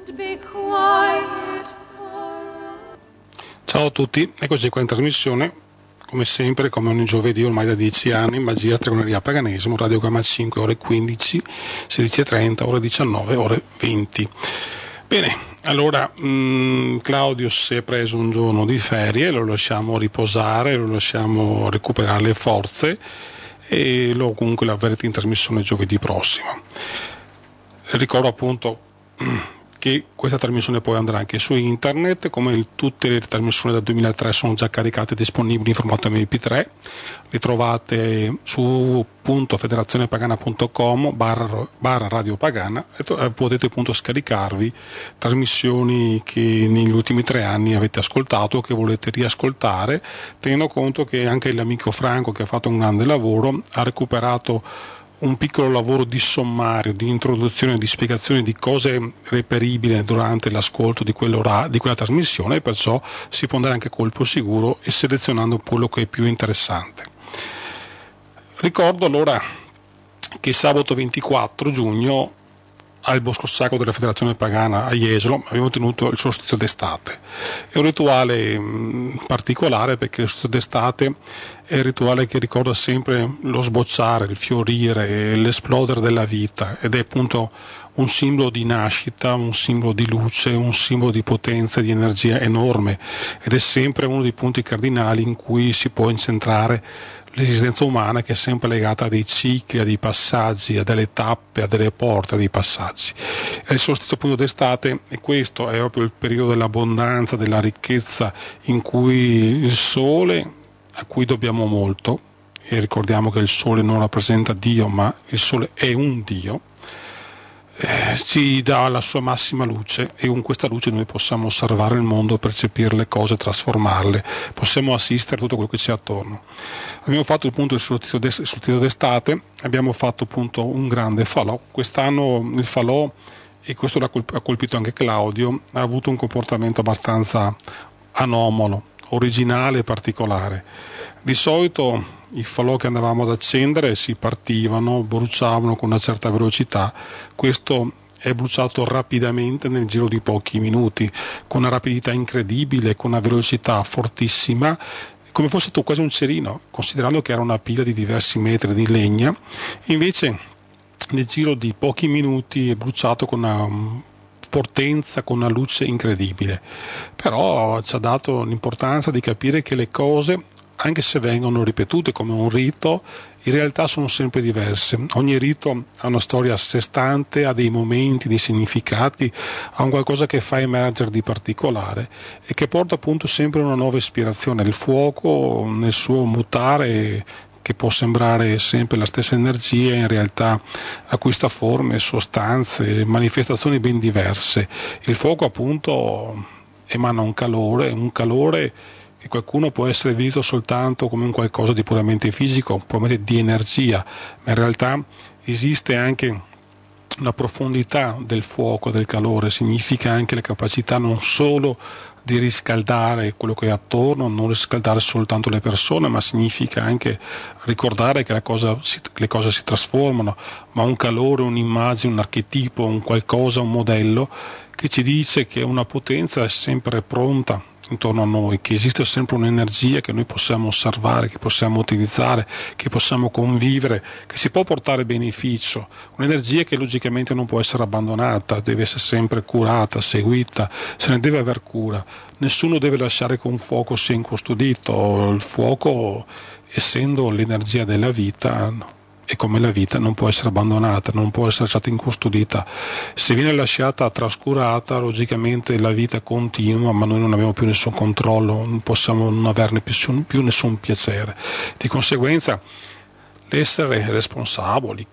Ciao a tutti, eccoci qua in trasmissione, come sempre, come ogni giovedì ormai da 10 anni, magia, stregoneria, paganesimo, Radio Gamma 5, ore 15, 16.30, ore 19, ore 20. Bene, allora Claudio si è preso un giorno di ferie, lo lasciamo riposare, lo lasciamo recuperare le forze e comunque l'avrete in trasmissione giovedì prossimo. Ricordo appunto che questa trasmissione poi andrà anche su internet, come tutte le trasmissioni del 2003 sono già caricate e disponibili in formato MP3, le trovate su federazionepagana.com barra Radio Pagana e potete appunto scaricarvi trasmissioni che negli ultimi 3 anni avete ascoltato o che volete riascoltare, tenendo conto che anche l'amico Franco, che ha fatto un grande lavoro, ha recuperato un piccolo lavoro di sommario, di introduzione, di spiegazione di cose reperibili durante l'ascolto di quella trasmissione, e perciò si può andare anche a colpo sicuro e selezionando quello che è più interessante. Ricordo allora che sabato 24 giugno al Bosco Sacro della Federazione Pagana a Jesolo abbiamo tenuto il solstizio d'estate. È un rituale particolare perché il solstizio d'estate è il rituale che ricorda sempre lo sbocciare, il fiorire, l'esplodere della vita, ed è appunto un simbolo di nascita, un simbolo di luce, un simbolo di potenza e di energia enorme, ed è sempre uno dei punti cardinali in cui si può incentrare l'esistenza umana, che è sempre legata a dei cicli, a dei passaggi, a delle tappe, a delle porte, a dei passaggi. E il solstizio appunto d'estate, e questo è proprio il periodo dell'abbondanza, della ricchezza, in cui il sole, a cui dobbiamo molto, e ricordiamo che il sole non rappresenta Dio, ma il sole è un Dio, ci dà la sua massima luce, e con questa luce noi possiamo osservare il mondo, percepire le cose, trasformarle, possiamo assistere a tutto quello che c'è attorno. Abbiamo fatto appunto il solstizio d'estate, abbiamo fatto appunto un grande falò. Quest'anno il falò, e questo ha colpito anche Claudio, ha avuto un comportamento abbastanza anomalo, originale e particolare. Di solito i falò che andavamo ad accendere si partivano, bruciavano con una certa velocità. Questo è bruciato rapidamente nel giro di pochi minuti, con una rapidità incredibile, con una velocità fortissima, come fosse stato quasi un cerino, considerando che era una pila di diversi metri di legna. Invece nel giro di pochi minuti è bruciato con una potenza, con una luce incredibile. Però ci ha dato l'importanza di capire che le cose, anche se vengono ripetute come un rito, in realtà sono sempre diverse. Ogni rito ha una storia a sé stante, ha dei momenti, dei significati, ha un qualcosa che fa emergere di particolare e che porta appunto sempre una nuova ispirazione. Il fuoco, nel suo mutare, che può sembrare sempre la stessa energia, in realtà acquista forme, sostanze, manifestazioni ben diverse. Il fuoco appunto emana un calore che qualcuno può essere visto soltanto come un qualcosa di puramente fisico, puramente di energia, ma in realtà esiste anche una profondità del fuoco, del calore, significa anche la capacità non solo di riscaldare quello che è attorno, non riscaldare soltanto le persone, ma significa anche ricordare che le cose si trasformano, ma un calore, un'immagine, un archetipo, un qualcosa, un modello che ci dice che una potenza è sempre pronta intorno a noi, che esiste sempre un'energia che noi possiamo osservare, che possiamo utilizzare, che possiamo convivere, che si può portare beneficio, un'energia che logicamente non può essere abbandonata, deve essere sempre curata, seguita, se ne deve aver cura. Nessuno deve lasciare che un fuoco sia incustodito. Il fuoco, essendo l'energia della vita, e come la vita non può essere abbandonata, non può essere stata incustodita. Se viene lasciata trascurata, logicamente la vita continua, ma noi non abbiamo più nessun controllo, non possiamo non averne più nessun piacere. Di conseguenza l'essere responsabili,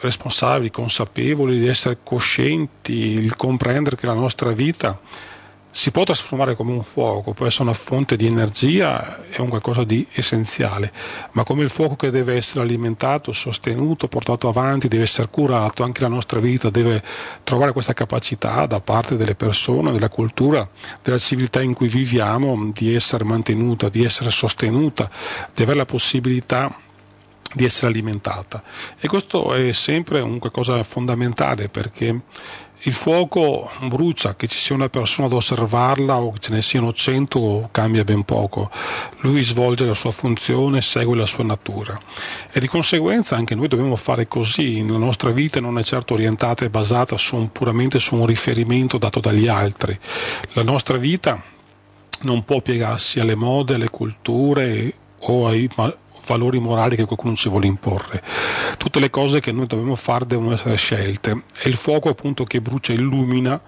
consapevoli, di essere coscienti, il comprendere che la nostra vita si può trasformare come un fuoco, può essere una fonte di energia, è un qualcosa di essenziale, ma come il fuoco che deve essere alimentato, sostenuto, portato avanti, deve essere curato, anche la nostra vita deve trovare questa capacità da parte delle persone, della cultura, della civiltà in cui viviamo, di essere mantenuta, di essere sostenuta, di avere la possibilità di essere alimentata. E questo è sempre un qualcosa fondamentale, perché il fuoco brucia, che ci sia una persona ad osservarla o che ce ne siano 100 cambia ben poco. Lui svolge la sua funzione, segue la sua natura, e di conseguenza anche noi dobbiamo fare così. La nostra vita non è certo orientata e basata puramente su un riferimento dato dagli altri. La nostra vita non può piegarsi alle mode, alle culture o ai valori morali che qualcuno ci vuole imporre. Tutte le cose che noi dobbiamo fare devono essere scelte, e il fuoco appunto che brucia illumina,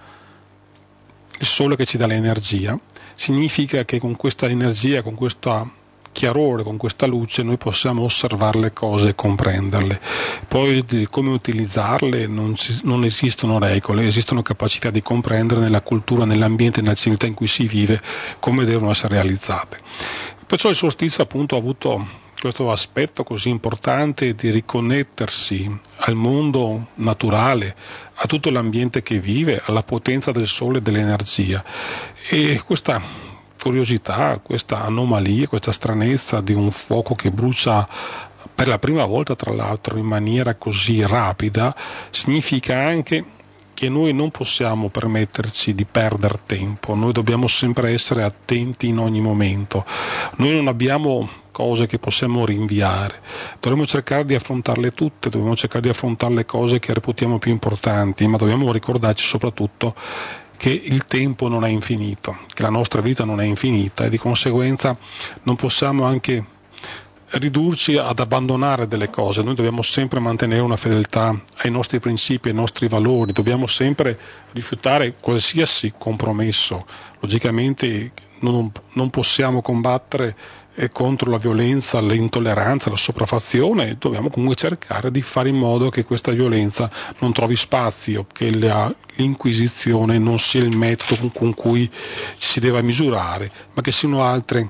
il sole che ci dà l'energia, significa che con questa energia, con questo chiarore, con questa luce noi possiamo osservare le cose e comprenderle. Poi di come utilizzarle non esistono regole, esistono capacità di comprendere nella cultura, nell'ambiente, nella civiltà in cui si vive, come devono essere realizzate. Perciò il solstizio appunto ha avuto questo aspetto così importante di riconnettersi al mondo naturale, a tutto l'ambiente che vive, alla potenza del sole e dell'energia. E questa curiosità, questa anomalia, questa stranezza di un fuoco che brucia per la prima volta, tra l'altro in maniera così rapida, significa anche che noi non possiamo permetterci di perdere tempo, noi dobbiamo sempre essere attenti in ogni momento, noi non abbiamo cose che possiamo rinviare, dovremmo cercare di affrontarle tutte, dobbiamo cercare di affrontare le cose che reputiamo più importanti, ma dobbiamo ricordarci soprattutto che il tempo non è infinito, che la nostra vita non è infinita, e di conseguenza non possiamo anche ridurci ad abbandonare delle cose. Noi dobbiamo sempre mantenere una fedeltà ai nostri principi, ai nostri valori, dobbiamo sempre rifiutare qualsiasi compromesso. Logicamente non possiamo combattere contro la violenza, l'intolleranza, la sopraffazione, dobbiamo comunque cercare di fare in modo che questa violenza non trovi spazio, che l'inquisizione non sia il metodo con cui ci si deve misurare, ma che siano altri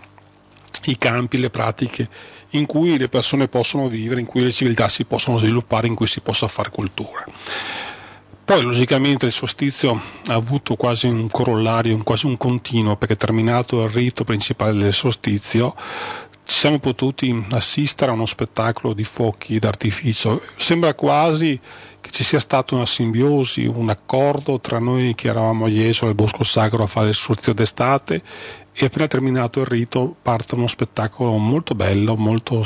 i campi, le pratiche in cui le persone possono vivere, in cui le civiltà si possono sviluppare, in cui si possa fare cultura. Poi logicamente il solstizio ha avuto quasi un corollario, quasi un continuo, perché terminato il rito principale del solstizio ci siamo potuti assistere a uno spettacolo di fuochi d'artificio. Sembra quasi che ci sia stata una simbiosi, un accordo tra noi che eravamo a Jesolo al Bosco Sacro a fare il solstizio d'estate, e appena terminato il rito parte uno spettacolo molto bello, molto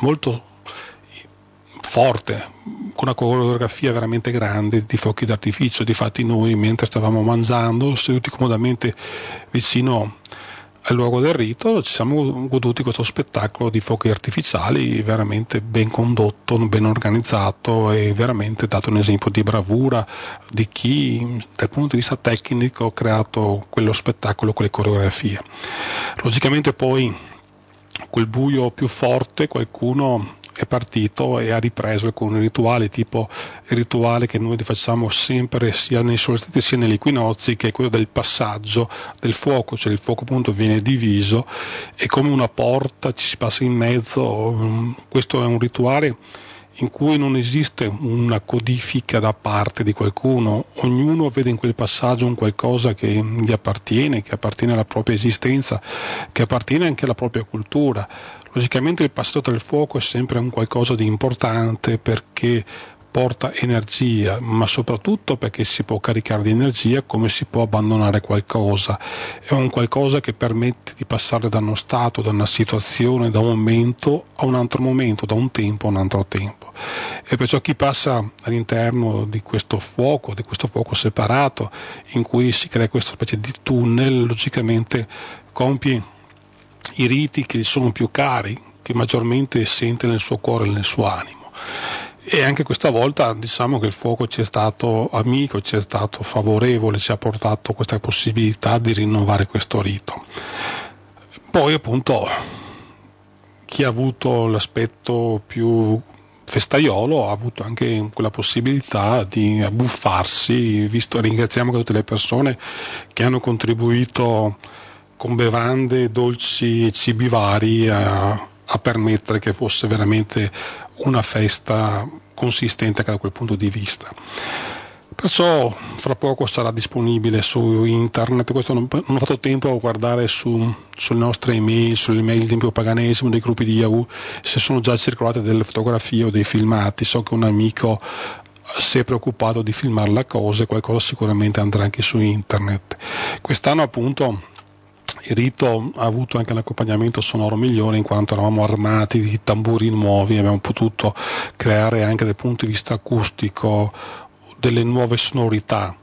forte, con una coreografia veramente grande di fuochi d'artificio. Difatti noi, mentre stavamo mangiando, seduti comodamente vicino al luogo del rito, ci siamo goduti questo spettacolo di fuochi artificiali veramente ben condotto, ben organizzato, e veramente dato un esempio di bravura di chi dal punto di vista tecnico ha creato quello spettacolo, quelle coreografie. Logicamente poi quel buio più forte qualcuno è partito e ha ripreso alcuni rituali, tipo il rituale che noi facciamo sempre sia nei solstizi sia negli equinozi, che è quello del passaggio del fuoco, cioè il fuoco appunto viene diviso e come una porta ci si passa in mezzo. Questo è un rituale in cui non esiste una codifica da parte di qualcuno, ognuno vede in quel passaggio un qualcosa che gli appartiene, che appartiene alla propria esistenza, che appartiene anche alla propria cultura. Logicamente il passaggio del fuoco è sempre un qualcosa di importante perché porta energia, ma soprattutto perché si può caricare di energia come si può abbandonare qualcosa. È un qualcosa che permette di passare da uno stato, da una situazione, da un momento a un altro momento, da un tempo a un altro tempo. E perciò chi passa all'interno di questo fuoco separato, in cui si crea questa specie di tunnel, logicamente compie i riti che gli sono più cari, che maggiormente sente nel suo cuore e nel suo animo. E anche questa volta diciamo che il fuoco ci è stato amico, ci è stato favorevole, ci ha portato questa possibilità di rinnovare questo rito. Poi appunto chi ha avuto l'aspetto più festaiolo ha avuto anche quella possibilità di abbuffarsi, ringraziamo tutte le persone che hanno contribuito con bevande, dolci e cibi vari a permettere che fosse veramente una festa consistente anche da quel punto di vista. Perciò fra poco sarà disponibile su internet. Questo non ho fatto tempo a guardare sulle nostre email, sulle email di Tempio Paganesimo, dei gruppi di Yahoo, se sono già circolate delle fotografie o dei filmati. So che un amico si è preoccupato di filmare la cosa e qualcosa sicuramente andrà anche su internet. Quest'anno appunto il rito ha avuto anche un accompagnamento sonoro migliore, in quanto eravamo armati di tamburi nuovi, abbiamo potuto creare anche dal punto di vista acustico delle nuove sonorità.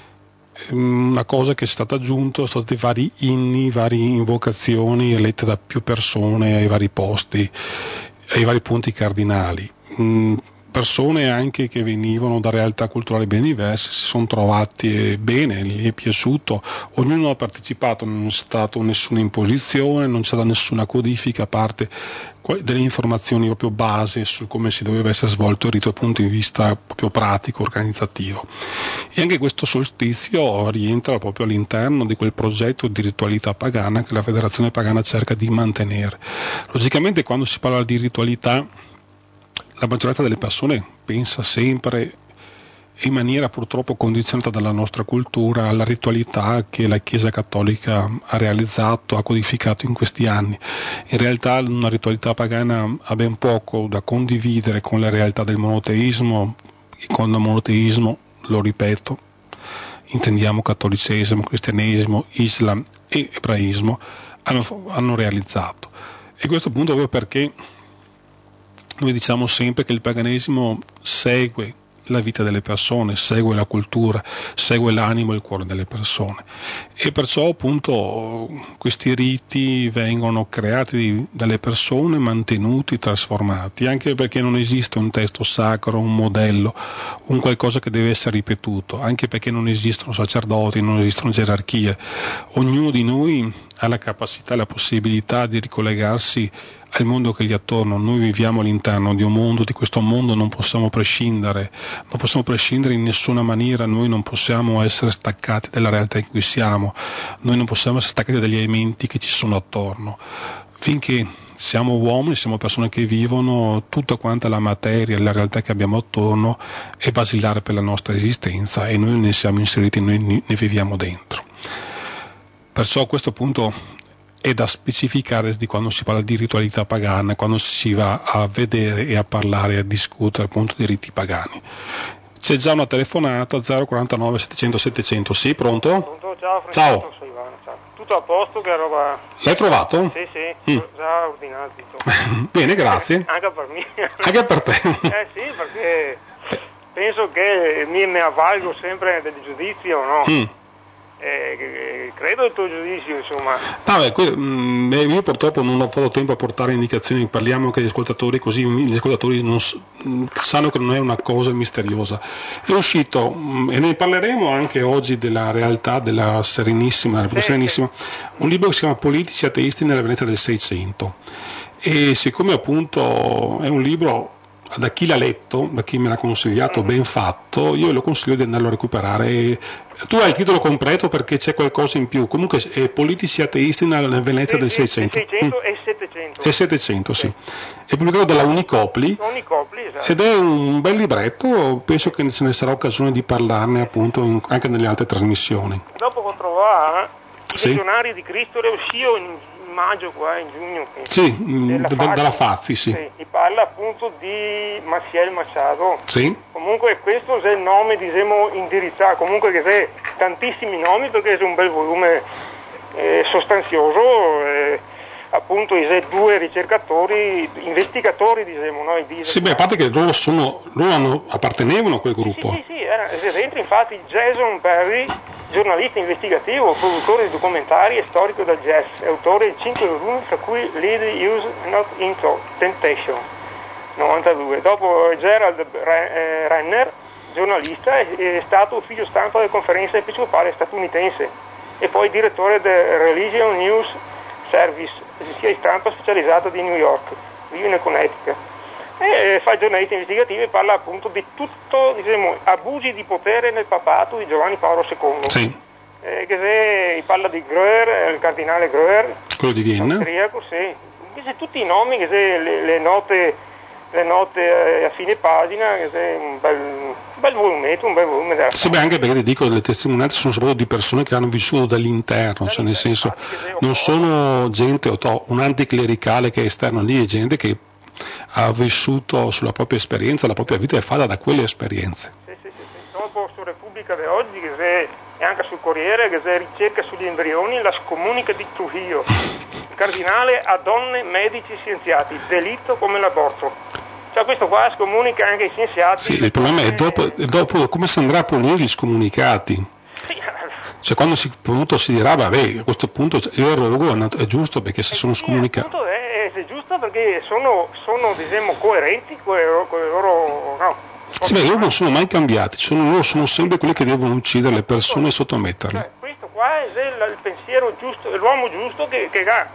Una cosa che è stata aggiunta sono stati vari inni, varie invocazioni lette da più persone ai vari posti, ai vari punti cardinali. Persone anche che venivano da realtà culturali ben diverse si sono trovati bene, gli è piaciuto, ognuno ha partecipato, non è stata nessuna imposizione, non c'è stata nessuna codifica, a parte delle informazioni proprio base su come si doveva essere svolto il rito dal punto di vista proprio pratico, organizzativo. E anche questo solstizio rientra proprio all'interno di quel progetto di ritualità pagana che la Federazione Pagana cerca di mantenere. Logicamente quando si parla di ritualità, la maggioranza delle persone pensa sempre, in maniera purtroppo condizionata dalla nostra cultura, alla ritualità che la Chiesa Cattolica ha realizzato, ha codificato in questi anni. In realtà una ritualità pagana ha ben poco da condividere con la realtà del monoteismo, e con il monoteismo, lo ripeto, intendiamo cattolicesimo, cristianesimo, islam e ebraismo, hanno realizzato. E questo punto proprio perché noi diciamo sempre che il paganesimo segue la vita delle persone, segue la cultura, segue l'animo e il cuore delle persone, e perciò appunto questi riti vengono creati dalle persone, mantenuti, trasformati, anche perché non esiste un testo sacro, un modello, un qualcosa che deve essere ripetuto, anche perché non esistono sacerdoti, non esistono gerarchie. Ognuno di noi ha la capacità, la possibilità di ricollegarsi al mondo che gli è attorno. Noi viviamo all'interno di un mondo, di questo mondo non possiamo prescindere in nessuna maniera, noi non possiamo essere staccati dalla realtà in cui siamo, noi non possiamo essere staccati dagli elementi che ci sono attorno. Finché siamo uomini, siamo persone che vivono, tutta quanta la materia, la realtà che abbiamo attorno è basilare per la nostra esistenza e noi ne siamo inseriti, noi ne viviamo dentro. Perciò a questo punto è da specificare di quando si parla di ritualità pagana, quando si va a vedere e a parlare e a discutere appunto di riti pagani. C'è già una telefonata, 049 700 700, sì, pronto? Pronto, ciao Francesco, sono Ivano, ciao. Tutto a posto, che roba? L'hai trovato? Sì, già ordinato tutto. Bene, grazie. Anche per me. Anche per te. Sì, perché penso che mi avvalgo sempre del giudizio, no? Credo il tuo giudizio, insomma. Io purtroppo non ho fatto tempo a portare indicazioni, parliamo anche agli ascoltatori, così gli ascoltatori sanno che non è una cosa misteriosa. È uscito, e ne parleremo anche oggi, della realtà della Serenissima, un libro che si chiama Politici ateisti nella Venezia del Seicento, e siccome appunto è un libro, da chi l'ha letto, da chi me l'ha consigliato, ben fatto, io lo consiglio di andarlo a recuperare. Tu hai il titolo completo perché c'è qualcosa in più, comunque è Politici ateisti nella Venezia del Seicento. 600 e 700. E 700, sì. È pubblicato dalla Unicopli, esatto. Ed è un bel libretto, penso che ce ne sarà occasione di parlarne appunto anche nelle altre trasmissioni. Dopo che trovavo i Legionari di Cristo, era uscito in maggio, qua in giugno. Sì, dalla Fazzi, sì. E parla appunto di Maciel Machado. Sì. Comunque questo è il nome, diciamo, indirizzato, comunque che c'è tantissimi nomi, perché è un bel volume sostanzioso, appunto i due ricercatori, investigatori, diciamo, no? Sì, a parte che loro appartenevano a quel gruppo. Sì, era dentro infatti Jason Perry, giornalista investigativo, produttore di documentari e storico del jazz, autore di 5 volumi, tra cui Lead Use Not Into Temptation, 92. Dopo Gerald Renner, giornalista, è stato ufficio stampa della conferenza episcopale statunitense e poi direttore del Religion News Service, agenzia di stampa specializzata di New York, vive nel Connecticut. E fa giornalisti investigativi e parla appunto di tutto, diciamo, abusi di potere nel papato di Giovanni Paolo II. Sì. Parla di Gröer, il cardinale Gröer, quello di Vienna. austriaco, sì. Tutti i nomi, le note le note a fine pagina, che è un bel volumetto, un bel volume della sì, beh, anche perché ti dico, le testimonianze sono soprattutto di persone che hanno vissuto dall'interno, cioè nel senso non sono gente, un anticlericale che è esterno lì, è gente che ha vissuto sulla propria esperienza, la propria vita è fatta da quelle esperienze. Sì. Dopo su Repubblica di oggi, che e anche sul Corriere, che se ricerca sugli embrioni, la scomunica di Trujillo, il cardinale a donne, medici, scienziati, delitto come l'aborto. Cioè questo qua scomunica anche i scienziati. Sì, il problema è dopo come si andrà a punire gli scomunicati. Sì. Cioè quando si dirà, vabbè, a questo punto io erogo è giusto perché se sono scomunicati. È giusto perché sono diciamo, coerenti con le loro. No. Sì, beh, loro non sono mai cambiati, loro sono sempre quelli che devono uccidere le persone e sottometterle. Cioè, questo qua è il pensiero giusto, è l'uomo giusto che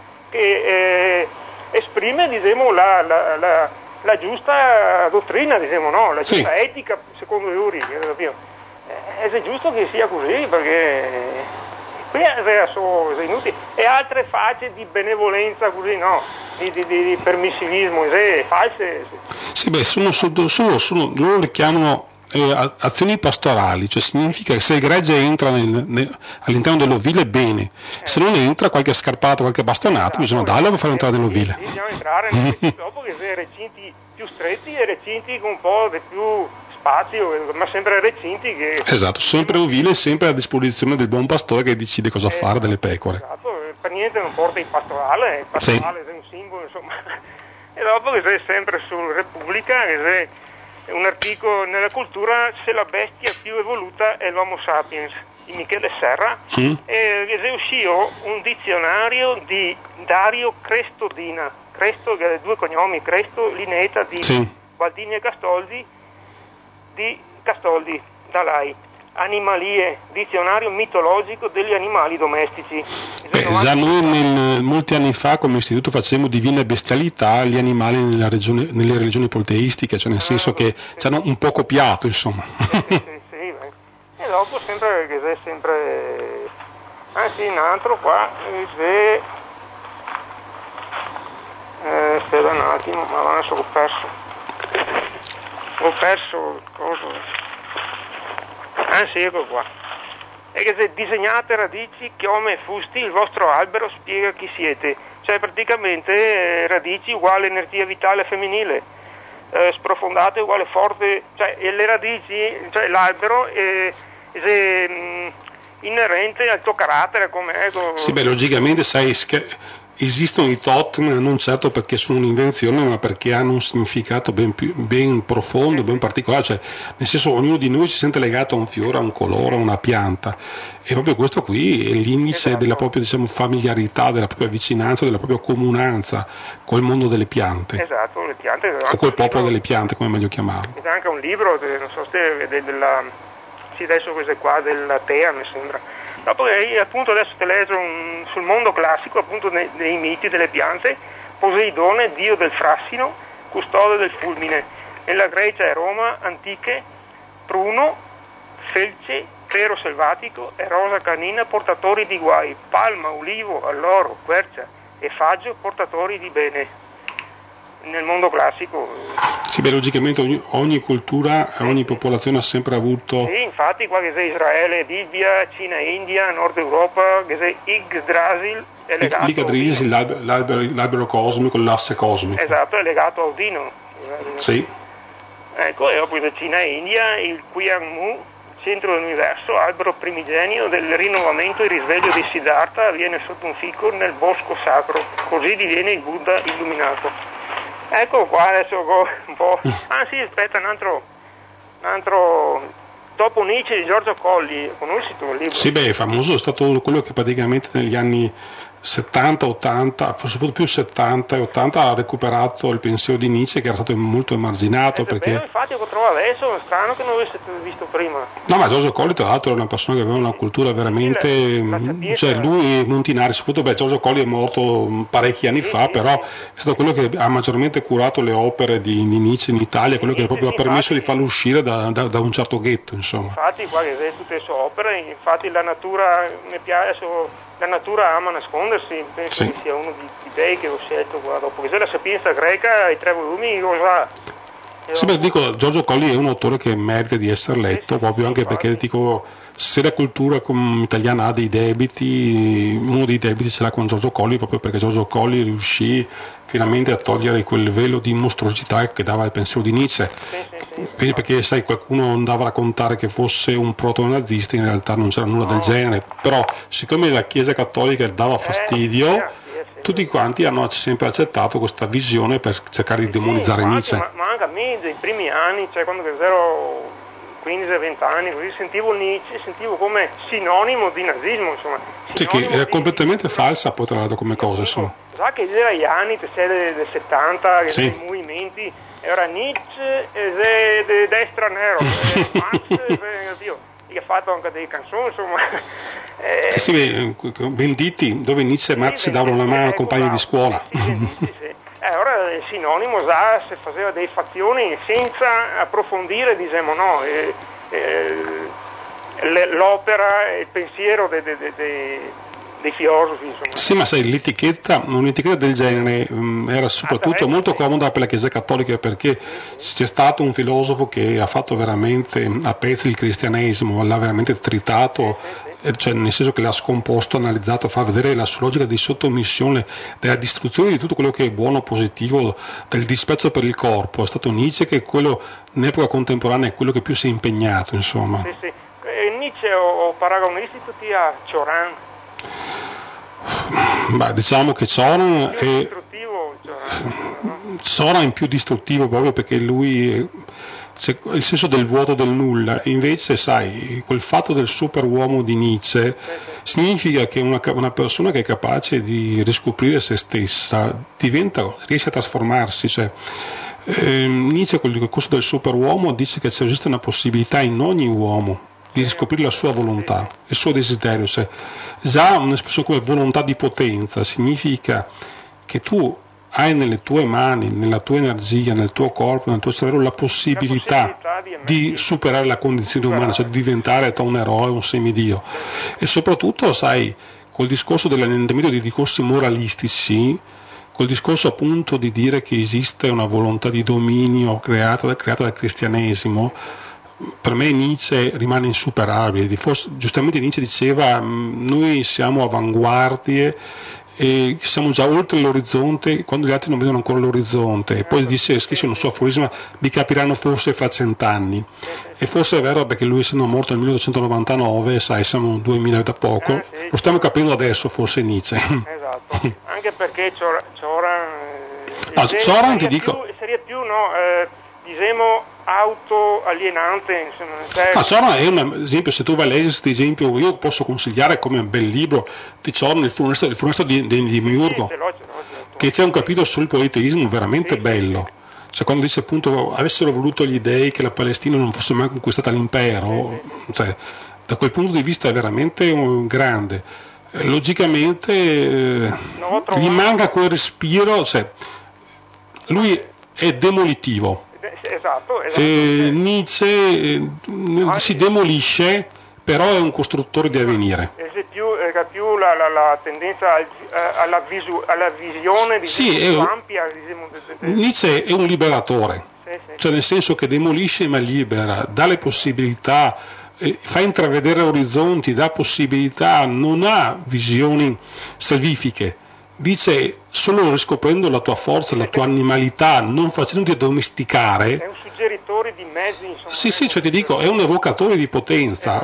esprime diciamo, la giusta dottrina, diciamo, no? La giusta etica, secondo Iuri. È giusto che sia così, perché qui sono inutili. E altre facce di benevolenza, così, no? Di permissivismo, false. Sì, beh, loro le chiamano azioni pastorali, cioè significa che se il gregge entra all'interno dell'ovile, bene, se non entra, qualche scarpata, qualche bastonata, bisogna darla per far entrare nell'ovile. Sì, bisogna entrare dopo che sei recinti più stretti e recinti con un po' di più spazio, ma sempre recinti che. Esatto, sempre ovile, sempre a disposizione del buon pastore che decide cosa fare delle pecore. Esatto, per niente non porta il pastorale è un simbolo, insomma. E dopo che sei sempre su Repubblica, che sei un articolo nella cultura, se la bestia più evoluta è l'Homo sapiens di Michele Serra, e che è uscito un dizionario di Dario Crestodina, Cresto che ha due cognomi, Cresto Lineta di Baldini e Castoldi Dalai. Animalie, dizionario mitologico degli animali domestici. Già noi molti anni fa come istituto facemmo divina bestialità gli animali nelle religioni politeistiche, cioè nel senso che ci hanno un po' copiato, insomma. Sì. E dopo sempre che c'è sempre. Anzi, un altro qua, aspetta un attimo, ma adesso ho perso cosa. Sì, ecco qua. E che se disegnate radici, chiome e fusti, il vostro albero spiega chi siete. Cioè praticamente radici uguale energia vitale femminile, sprofondate uguale forte, cioè le radici, cioè l'albero è inerente al tuo carattere come ecco. Sì, beh, logicamente sai esistono i totem non certo perché sono un'invenzione, ma perché hanno un significato ben profondo, ben particolare, cioè nel senso ognuno di noi si sente legato a un fiore, a un colore, a una pianta, e proprio questo qui è l'indice della propria familiarità, della propria vicinanza, della propria comunanza col mondo delle piante. Esatto, le piante. O col popolo delle piante, come è meglio chiamarlo. C'è anche un libro, non so se adesso questo è qua della Tea, mi sembra. Dopo appunto adesso te leggo sul mondo classico appunto dei miti delle piante, Poseidone, dio del frassino, custode del fulmine. Nella Grecia e Roma antiche, pruno, felce, pero selvatico e rosa canina portatori di guai, palma, ulivo, alloro, quercia e faggio portatori di bene. Nel mondo classico. Sì, beh, logicamente ogni cultura, ogni popolazione ha sempre avuto. Sì, infatti qua che sei Israele, Libia, Cina, India, Nord Europa, che sei Yggdrasil è legato. Yggdrasil, l'albero cosmico, l'asse cosmico. Esatto, è legato a Odino. Sì. Ecco, e poi da Cina e India il Qianmu, centro dell'universo, albero primigenio del rinnovamento e risveglio di Siddhartha, avviene sotto un fico nel bosco sacro, così diviene il Buddha illuminato. Ecco qua adesso un po'. Sì, aspetta, un altro. Dopo Nietzsche di Giorgio Colli, conosci tu il libro? Sì, beh, è famoso, è stato quello che praticamente negli anni 70, 80, soprattutto più 70 e 80 ha recuperato il pensiero di Nietzsche che era stato molto emarginato perché. Infatti lo trovo adesso, è strano che non avesse visto prima. No, ma Giorgio Colli tra l'altro era una persona che aveva una cultura veramente, cioè lui Montinari, soprattutto Giorgio Colli è morto parecchi anni fa, però è stato quello che ha maggiormente curato le opere di Nietzsche in Italia, quello che proprio ha permesso di farlo uscire da un certo ghetto, insomma. Infatti qua che vedi tutte le sue opere, infatti la natura mi piace. La natura ama nascondersi, penso che sia uno dei dei che ho scelto qua dopo, che c'è la Sapienza greca, i tre volumi, cosa Sì, beh, dico, Giorgio Colli è un autore che merita di essere letto, proprio anche perché dico, se la cultura italiana ha dei debiti, uno dei debiti ce l'ha con Giorgio Colli, proprio perché Giorgio Colli riuscì finalmente a togliere quel velo di mostruosità che dava il pensiero di Nietzsche. Perché sai, qualcuno andava a raccontare che fosse un proto-nazista, in realtà non c'era nulla del genere, però siccome la Chiesa Cattolica dava fastidio, tutti quanti hanno sempre accettato questa visione per cercare di demonizzare Nietzsche. Ma anche a me dei primi anni, cioè quando ero 15-20 anni, così sentivo Nietzsche, sentivo come sinonimo di nazismo, insomma. Sì, che era completamente falsa poi tra l'altro come cosa, insomma. Sa che era gli anni del 70, che i movimenti, era Nietzsche di destra nero, Marx, Dio, che ha fatto anche delle canzoni, insomma. Sì, Venditti, dove Nietzsche e Marx si davano la mano compagni di scuola. Ora il sinonimo se faceva delle fazioni senza approfondire, diciamo no, l'opera, il pensiero dei filosofi, insomma. Sì, ma sai, un'etichetta del genere era soprattutto molto comoda per la Chiesa Cattolica, perché c'è stato un filosofo che ha fatto veramente a pezzi il cristianesimo, l'ha veramente tritato, cioè nel senso che l'ha scomposto, analizzato, fa vedere la sua logica di sottomissione, della distruzione di tutto quello che è buono, positivo, del dispetto per il corpo. È stato Nietzsche che quello in epoca contemporanea è quello che più si è impegnato, insomma. Sì. Nietzsche o paragonisti tutti a Cioran. Beh, diciamo che Zoran è più distruttivo proprio perché lui c'è il senso del vuoto del nulla. Invece sai, quel fatto del superuomo di Nietzsche significa che una persona che è capace di riscoprire se stessa riesce a trasformarsi, cioè, Nietzsche con il discorso del superuomo dice che esiste una possibilità in ogni uomo di riscoprire la sua volontà, il suo desiderio. Cioè, già un'espressione come volontà di potenza significa che tu hai nelle tue mani, nella tua energia, nel tuo corpo, nel tuo cervello la possibilità di superare la condizione umana, cioè di diventare un eroe, un semidio. E soprattutto, sai, col discorso dell'annientamento dei discorsi moralistici, col discorso appunto di dire che esiste una volontà di dominio creata dal cristianesimo, per me Nietzsche rimane insuperabile. Giustamente Nietzsche diceva noi siamo avanguardie e siamo già oltre l'orizzonte quando gli altri non vedono ancora l'orizzonte, e poi scrisse un suo aforisma: vi capiranno forse fra 100 anni. E forse è vero, perché lui essendo morto nel 1899, sai, siamo 2000 da poco, lo stiamo capendo adesso forse Nietzsche. Esatto, anche perché Zoran ti dico seria più diciamo autoalienante, insomma. Zoran è un esempio, se tu vai a leggere questo esempio, io posso consigliare come un bel libro di Zoran, il funesto di Demiurgo, che c'è un capitolo sul politeismo veramente bello. Cioè, quando dice appunto avessero voluto gli dei che la Palestina non fosse mai conquistata l'impero, cioè, da quel punto di vista è veramente grande. Logicamente gli manca quel respiro, cioè, lui è demolitivo. Esatto. Nietzsche si demolisce, però è un costruttore di avvenire. Era più la tendenza alla visione più ampia. Nietzsche è un liberatore, cioè nel senso che demolisce ma libera, dà le possibilità, fa intravedere orizzonti, dà possibilità, non ha visioni salvifiche. Dice, solo riscoprendo la tua forza, la tua animalità, non facendoti domesticare. È un suggeritore di mezzi, insomma. Sì, cioè ti dico, è un evocatore di potenza.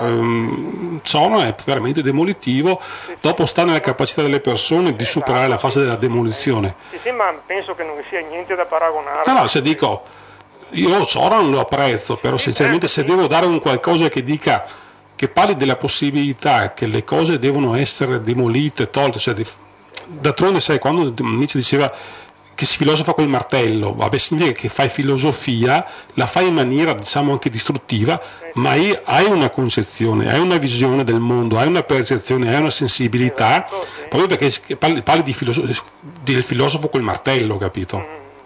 Zoran è veramente demolitivo, dopo sta nella capacità delle persone di superare la fase della demolizione. Sì, ma penso che non vi sia niente da paragonare. No, se dico, io Zoran lo apprezzo, però sinceramente se devo dare un qualcosa che dica, che parli della possibilità che le cose devono essere demolite, tolte, cioè d'altronde sai, quando Nietzsche diceva che si filosofa col martello, vabbè, significa che fai filosofia, la fai in maniera diciamo anche distruttiva, ma hai una concezione, hai una visione del mondo, hai una percezione, hai una sensibilità, proprio perché parli del filosofo col martello, capito?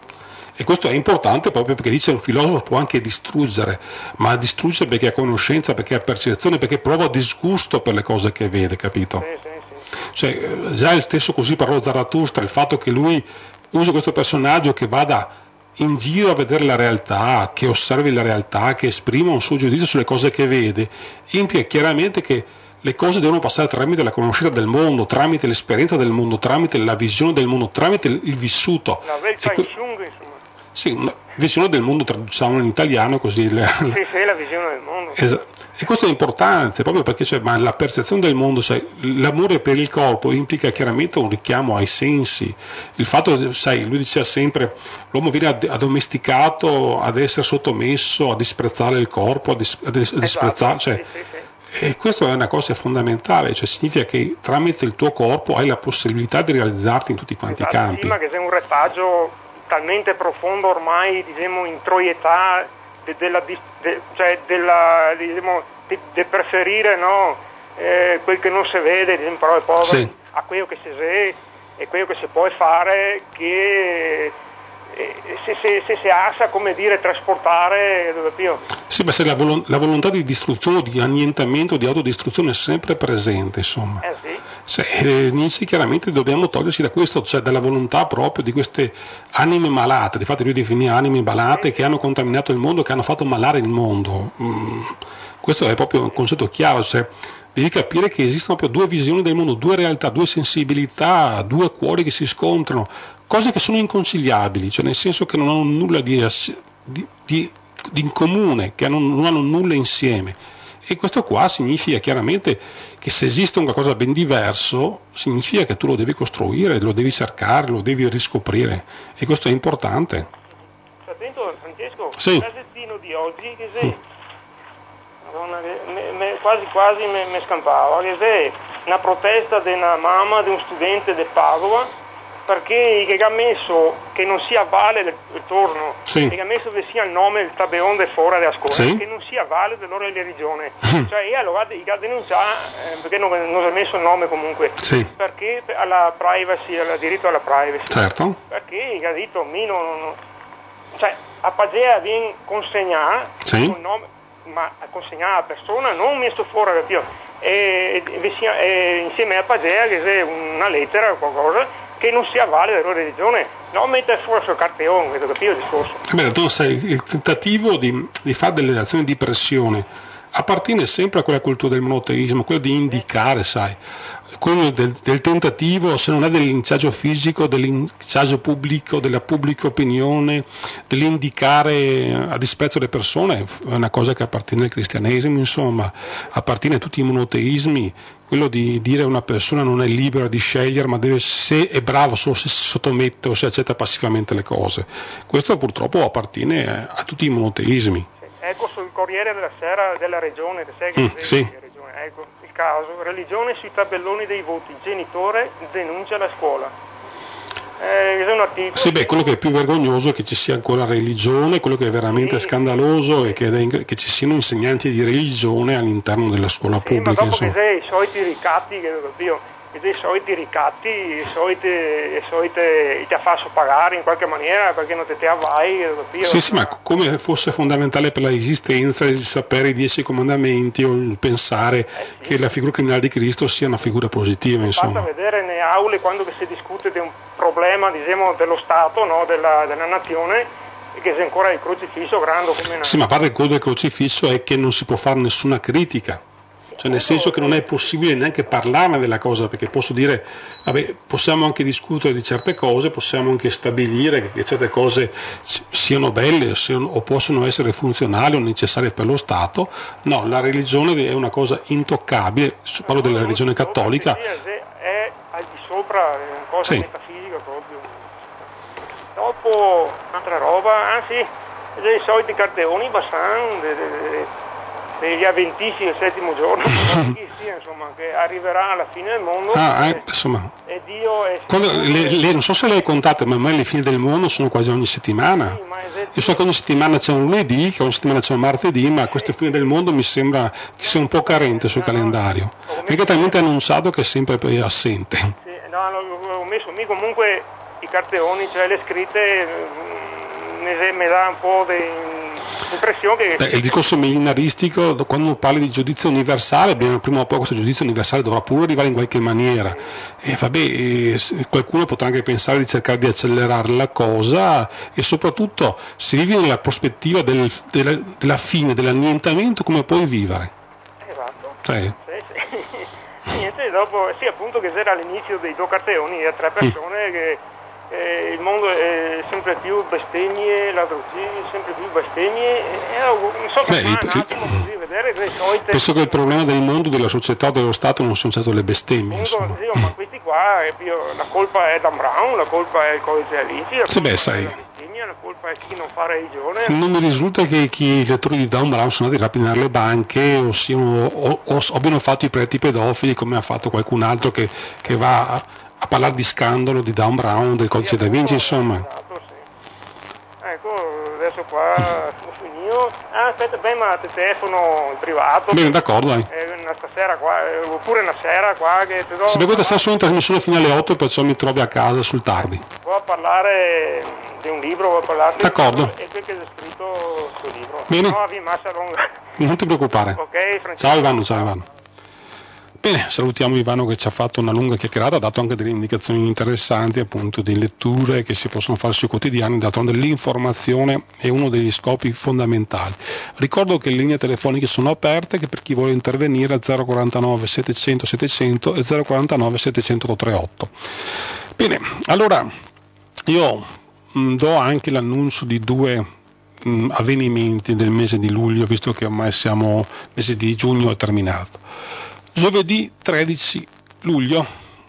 E questo è importante proprio perché dice un filosofo può anche distruggere, ma distrugge perché ha conoscenza, perché ha percezione, perché prova disgusto per le cose che vede, capito? Cioè, già il stesso così parlò Zarathustra, il fatto che lui usa questo personaggio che vada in giro a vedere la realtà, che osservi la realtà, che esprima un suo giudizio sulle cose che vede, implica chiaramente che le cose devono passare tramite la conoscenza del mondo, tramite l'esperienza del mondo, tramite la visione del mondo, tramite il vissuto. La Weltanschauung, insomma. Sì, una visione del mondo, traduciamo in italiano così. Sì, la visione del mondo. E questo è importante proprio perché ma la percezione del mondo, l'amore per il corpo implica chiaramente un richiamo ai sensi. Il fatto, lui diceva sempre, l'uomo viene addomesticato ad essere sottomesso, a disprezzare il corpo, a disprezzare. Sì. E questo è una cosa fondamentale, significa che tramite il tuo corpo hai la possibilità di realizzarti in tutti quanti i campi. Sì, ma che sei un retaggio talmente profondo ormai, diciamo, introietà di preferire, no, quel che non si vede, diciamo, parole povere, sì, a quello che si vede e quello che si può fare, che se si asa, come dire, trasportare dove più. Sì, ma se la volontà di distruzione, di annientamento, di autodistruzione è sempre presente, insomma. Sì. Nietzsche chiaramente dobbiamo togliersi da questo, dalla volontà proprio di queste anime malate, infatti lui definì anime malate che hanno contaminato il mondo, che hanno fatto malare il mondo. Questo è proprio un concetto chiaro, devi capire che esistono proprio due visioni del mondo, due realtà, due sensibilità, due cuori che si scontrano, cose che sono inconciliabili, nel senso che non hanno nulla di in comune, che non hanno nulla insieme. E questo qua significa chiaramente che se esiste un qualcosa ben diverso, significa che tu lo devi costruire, lo devi cercare, lo devi riscoprire, e questo è importante. Attento Francesco, sì. Il Gazzettino di oggi che sei, Madonna, quasi mi scampava, che sei una protesta di una mamma di un studente di Padova, perché che ha messo che non sia vale il torno, sì, che ha messo che sia il nome il tabellone del fuori della scuola, sì, che non sia vale della loro religione, e allora ha denunciato perché non si è messo il nome comunque, sì, perché alla privacy, al diritto alla privacy, certo, perché ha detto a Pagea viene consegnata, sì, il nome, ma a consegnare la persona non messo fuori e insieme a Pagea che c'è una lettera o qualcosa che non sia vale della loro religione, non mettere fuori sul cartellone, vedo capito il discorso. Tu sai, il tentativo di fare delle azioni di pressione appartiene sempre a quella cultura del monoteismo, quello di indicare, sai, quello del tentativo, se non è del linciaggio fisico, del linciaggio pubblico, della pubblica opinione, dell'indicare a disprezzo delle persone, è una cosa che appartiene al cristianesimo, insomma, appartiene a tutti i monoteismi, quello di dire a una persona non è libera di scegliere, ma deve, se è bravo solo se si sottomette o se accetta passivamente le cose. Questo purtroppo appartiene a tutti i monoteismi. Ecco sul Corriere della Sera della Regione, che sai che sì. Regione, ecco il caso, religione sui tabelloni dei voti, genitore denuncia la scuola. È un articolo. Sì, quello che è più vergognoso è che ci sia ancora religione, quello che è veramente scandaloso è che ci siano insegnanti di religione all'interno della scuola pubblica. Ma dopo insomma. Che sei i soliti ricatti, i soliti ricatti, i soliti ti faccio pagare in qualche maniera perché non te vai. Sì, ma come fosse fondamentale per l'esistenza il sapere i 10 comandamenti o il pensare che la figura criminale di Cristo sia una figura positiva, insomma. Basta vedere nelle aule quando si discute di un problema, diciamo, dello Stato, no? della nazione, che c'è ancora il crocifisso grande come una... Sì, ma a parte il codo del crocifisso è che non si può fare nessuna critica. Nel senso che non è possibile neanche parlarne della cosa, perché posso dire, possiamo anche discutere di certe cose, possiamo anche stabilire che certe cose siano belle o possono essere funzionali o necessarie per lo Stato. No, la religione è una cosa intoccabile, parlo della religione cattolica. È al di sopra, è una cosa metafisica proprio. Dopo, un'altra roba, i soliti cartelloni degli avventisti del settimo giorno, insomma, che arriverà alla fine del mondo e Dio non so se le hai contate, ma a me le fine del mondo sono quasi ogni settimana. Io so che ogni settimana c'è un lunedì, che ogni settimana c'è un martedì, ma queste fine del mondo mi sembra che sia un po' carente sul calendario, perché è talmente annunciato che è sempre assente. Ho messo comunque i cartelloni, cioè le scritte, mi dà un po' l'impressione che... Il discorso millenaristico, quando parli di giudizio universale, prima o poi questo giudizio universale dovrà pure arrivare in qualche maniera. E qualcuno potrà anche pensare di cercare di accelerare la cosa, e soprattutto si vive nella prospettiva della fine, dell'annientamento, come puoi vivere. Esatto. Sì. Niente, dopo, sì, appunto, che c'era all'inizio dei Tocarteoni, a 3 persone che il mondo è sempre più bestemmie, ladroggini, sempre più bestemmie, non so come un attimo così, vedere le solite... Penso che il problema del mondo, della società, dello Stato non sono certo le bestemmie, insomma. Ma questi qua, la colpa è Dan Brown, la colpa è il codice Alici, la colpa è la bestemmia, la colpa è chi non fa religione. Non mi risulta che i lettori di Dan Brown sono andati a rapinare le banche o abbiano fatto i preti pedofili, come ha fatto qualcun altro che va a parlare di scandalo di Dan Brown, del codice Da Vinci, insomma. Esatto, sì. Ecco, adesso qua sono finito. Aspetta, ma te telefono in privato. Bene, d'accordo, dai. Stasera qua, oppure una sera qua che te do... Se questa sera sono in trasmissione fino alle 8, perciò mi trovi a casa sul tardi. Vuoi parlare di un libro, vuoi parlare di... D'accordo. E quel che è scritto sul libro. Bene. No, vi massa lunga. Non ti preoccupare. Ok, Francesco. Ciao Ivano. Bene, salutiamo Ivano che ci ha fatto una lunga chiacchierata, ha dato anche delle indicazioni interessanti, appunto, di letture che si possono fare sui quotidiani. D'altronde l'informazione è uno degli scopi fondamentali. Ricordo che le linee telefoniche sono aperte, che per chi vuole intervenire 049 700 700 e 049 700 338. Bene, allora io do anche l'annuncio di 2 avvenimenti del mese di luglio, visto che ormai siamo mese di giugno è terminato. Giovedì 13 luglio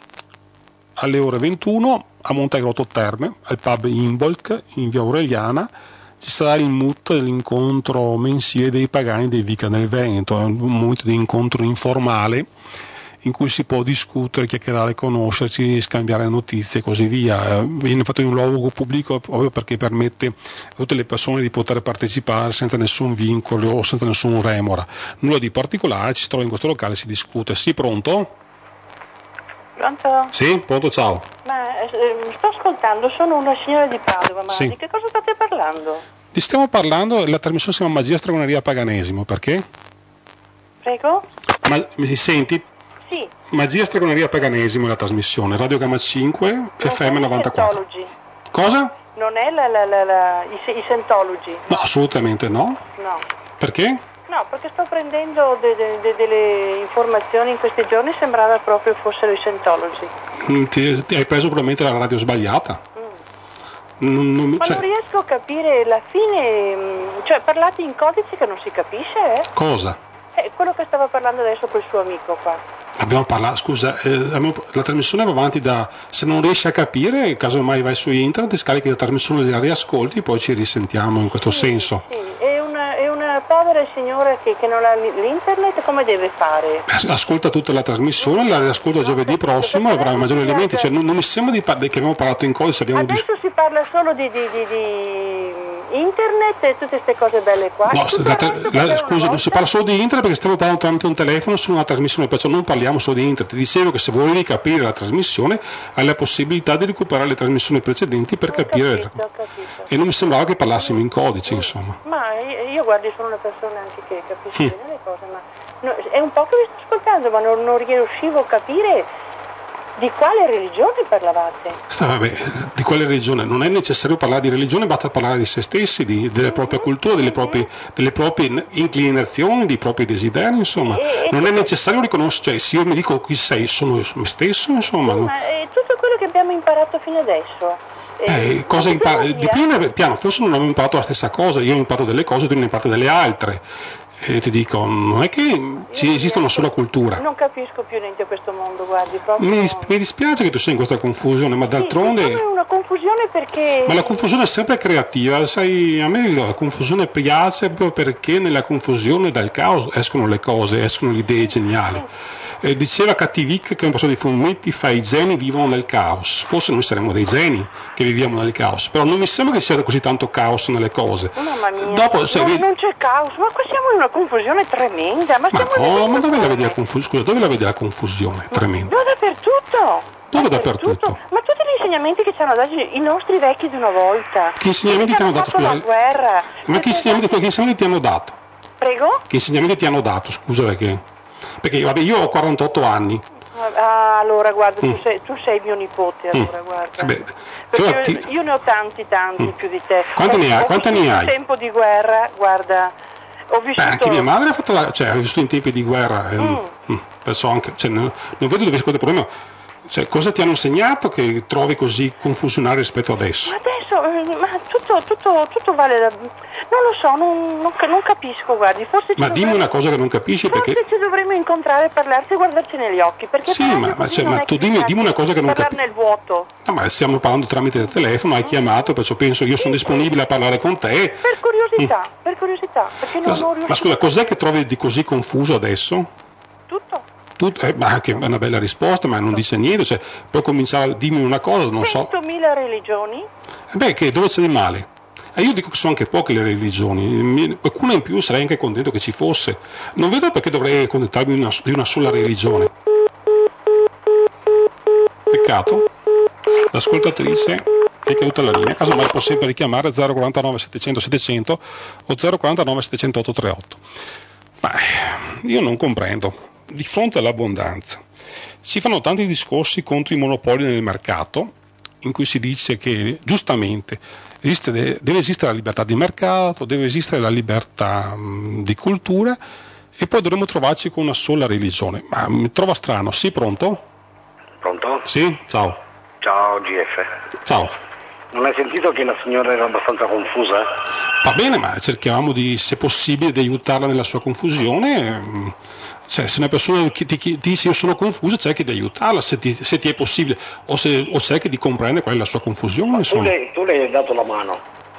alle ore 21 a Montegrotto Terme, al pub Imbolc in via Aureliana, ci sarà il MUT, l'incontro mensile dei pagani dei Vica del Veneto. È un momento di incontro informale in cui si può discutere, chiacchierare, conoscerci, scambiare notizie e così via. Viene fatto in un luogo pubblico proprio perché permette a tutte le persone di poter partecipare senza nessun vincolo o senza nessun remora. Nulla di particolare, ci si trova in questo locale, si discute. Sì, pronto? Pronto? Sì, pronto, ciao. Ma sto ascoltando, sono una signora di Padova, ma sì. Di che cosa state parlando? Stiamo parlando, la trasmissione si chiama Magia, Stregoneria, Paganesimo, perché? Prego? Mi senti? Sì. Magia, Stregoneria, Paganesimo è la trasmissione, Radio Gamma 5, non FM 94. Cosa? Non è i Scientology? No, assolutamente no. No. Perché? No, perché sto prendendo delle informazioni in questi giorni, sembrava proprio fossero i Scientology. Ti hai preso probabilmente la radio sbagliata. Ma non riesco a capire la fine, cioè parlate in codici che non si capisce, Cosa? Quello che stava parlando adesso col suo amico qua. Abbiamo parlato, scusa, la trasmissione va avanti se non riesci a capire, casomai vai su internet, scarichi la trasmissione, la riascolti e poi ci risentiamo in questo senso. Sì, è una povera signora che non ha l'internet, come deve fare? Ascolta tutta la trasmissione, la riascolta giovedì prossimo e avrà maggiori elementi, cioè non mi sembra che abbiamo parlato in codice. Adesso si parla solo di internet e tutte queste cose belle qua. No, scusa, non si parla solo di internet perché stiamo parlando tramite un telefono su una trasmissione, perciò non parliamo solo di internet. Ti dicevo che se volevi capire la trasmissione hai la possibilità di recuperare le trasmissioni precedenti per capire. Ho capito. E non mi sembrava che parlassimo in codice, insomma. Ma io guardi, sono una persona anche che capisce bene le cose, ma è un po' che vi sto ascoltando, ma non riuscivo a capire di quale religione parlavate. Vabbè, di quale religione? Non è necessario parlare di religione, basta parlare di se stessi, della propria cultura, delle proprie inclinazioni, dei propri desideri, insomma. Non è necessario riconoscere, cioè se io mi dico chi sei, sono me stesso, insomma. Ma è tutto quello che abbiamo imparato fino adesso. Cosa impari? Dipende, piano, forse non abbiamo imparato la stessa cosa, io ho imparato delle cose, tu ne hai imparate delle altre. E ti dico, non è che esiste una sola cultura. Non capisco più niente a questo mondo, guardi, proprio. Mi dispiace che tu sia in questa confusione, ma d'altronde... Sì, è una confusione perché... Ma la confusione è sempre creativa, sai, a me la confusione piace proprio perché nella confusione dal caos escono le cose, escono le idee geniali. Diceva Cattivic che un passo di fumetti fa i geni vivono nel caos. Forse noi saremmo dei geni che viviamo nel caos, però non mi sembra che ci sia così tanto caos nelle cose. Mamma mia, non c'è caos, ma qua siamo in una confusione tremenda. Ma dove la vedi la confusione? Scusa, dove la vedi la confusione tremenda? No, dappertutto. Dove dappertutto? Ma tutti gli insegnamenti che ci hanno dato i nostri vecchi di una volta. Che insegnamenti ti hanno dato? La guerra. Ma che insegnamenti ti hanno dato? Prego? Che insegnamenti ti hanno dato, scusa, perché vabbè, io ho 48 anni. Ah, allora guarda, tu sei mio nipote, allora guarda. Perché io ne ho tanti più di te. Quanti ne hai? In tempo di guerra, guarda, ho vissuto... anche mia madre ha fatto ha vissuto in tempi di guerra, perciò anche, non vedo dove sia il problema. Cosa ti hanno insegnato che trovi così confusionale rispetto adesso? Ma adesso, tutto vale non lo so, non capisco, guardi, forse... Ma dimmi una cosa che non capisci, perché... Forse ci dovremmo incontrare, parlarci e guardarci negli occhi, perché... Sì, ma tu dimmi una cosa che non capisci. Parlare nel vuoto. No, ma stiamo parlando tramite il telefono, hai chiamato, perciò penso io sono disponibile a parlare con te. Per curiosità, perché non riuscivo... Ma scusa, cos'è che trovi di così confuso adesso? Tutto. Ma che è una bella risposta, ma non dice niente, puoi cominciare a dirmi una cosa, non so. 100.000 religioni? Dove c'è di male? Io dico che sono anche poche le religioni, qualcuna in più sarei anche contento che ci fosse. Non vedo perché dovrei accontentarmi di una sola religione. Peccato. L'ascoltatrice è caduta la linea, casomai può sempre richiamare 049 700 700 o 049 708 38. Ma io non comprendo. Di fronte all'abbondanza si fanno tanti discorsi contro i monopoli nel mercato, in cui si dice che giustamente deve esistere la libertà di mercato, deve esistere la libertà di cultura, e poi dovremmo trovarci con una sola religione. Ma mi trova strano. Sì, pronto? Pronto? Sì, ciao. Ciao GF. Ciao. Non hai sentito che la signora era abbastanza confusa? Va bene, ma cerchiamo se possibile di aiutarla nella sua confusione. Se una persona ti dice io sono confusa, cerchi di aiutarla se ti è possibile, o cerchi di comprendere qual è la sua confusione. Tu le hai dato la mano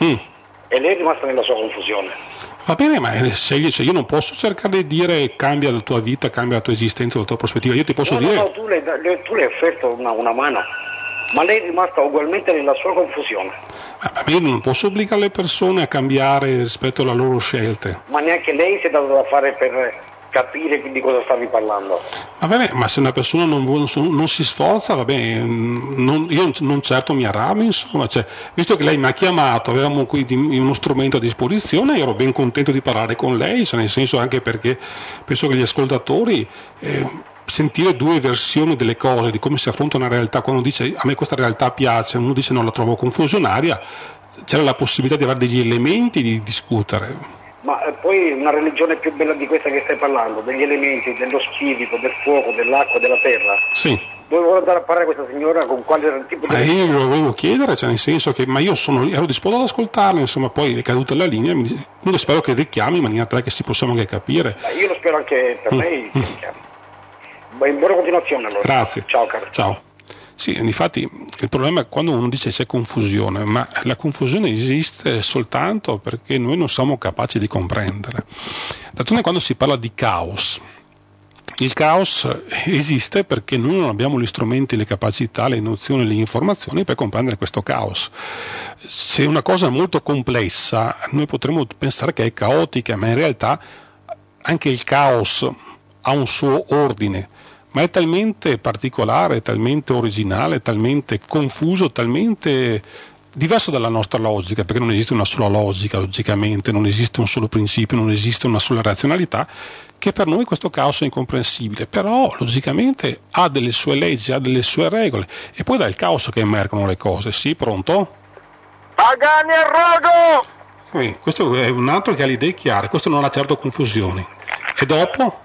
e lei è rimasta nella sua confusione. Va bene, ma io non posso cercare di dire cambia la tua vita, cambia la tua esistenza, la tua prospettiva. Io ti posso dire... No, tu le hai offerto una mano, ma lei è rimasta ugualmente nella sua confusione. Ma io non posso obbligare le persone a cambiare rispetto alle loro scelte. Ma neanche lei si è dato da fare per capire di cosa stavi parlando. Va bene, ma se una persona non si sforza, va bene, io non certo mi arrabbio, insomma, visto che lei mi ha chiamato, avevamo qui uno strumento a disposizione, io ero ben contento di parlare con lei, nel senso anche perché penso che gli ascoltatori sentire due versioni delle cose, di come si affronta una realtà, quando dice a me questa realtà piace, uno dice no, la trovo confusionaria, c'era la possibilità di avere degli elementi di discutere. Ma poi una religione più bella di questa che stai parlando, degli elementi, dello spirito, del fuoco, dell'acqua, della terra. Sì. Dove vuole andare a parlare questa signora, con quale tipo di... Io lo volevo chiedere, nel senso che, ma io ero disposto ad ascoltarla, insomma, poi è caduta la linea, quindi spero che richiami in maniera tale che si possiamo anche capire. Io lo spero anche per lei che richiami. Buona continuazione allora. Grazie. Ciao caro. Ciao. Sì, infatti il problema è quando uno dice c'è confusione, ma la confusione esiste soltanto perché noi non siamo capaci di comprendere. D'altronde quando si parla di caos, il caos esiste perché noi non abbiamo gli strumenti, le capacità, le nozioni, le informazioni per comprendere questo caos. Se una cosa è molto complessa, noi potremmo pensare che è caotica, ma in realtà anche il caos ha un suo ordine. Ma è talmente particolare, talmente originale, talmente confuso, talmente diverso dalla nostra logica, perché non esiste una sola logica, logicamente, non esiste un solo principio, non esiste una sola razionalità, che per noi questo caos è incomprensibile, però logicamente ha delle sue leggi, ha delle sue regole, e poi dal caos che emergono le cose. Sì, pronto? Pagani e Rogo! Questo è un altro che ha le idee chiare, questo non ha certo confusioni. E dopo?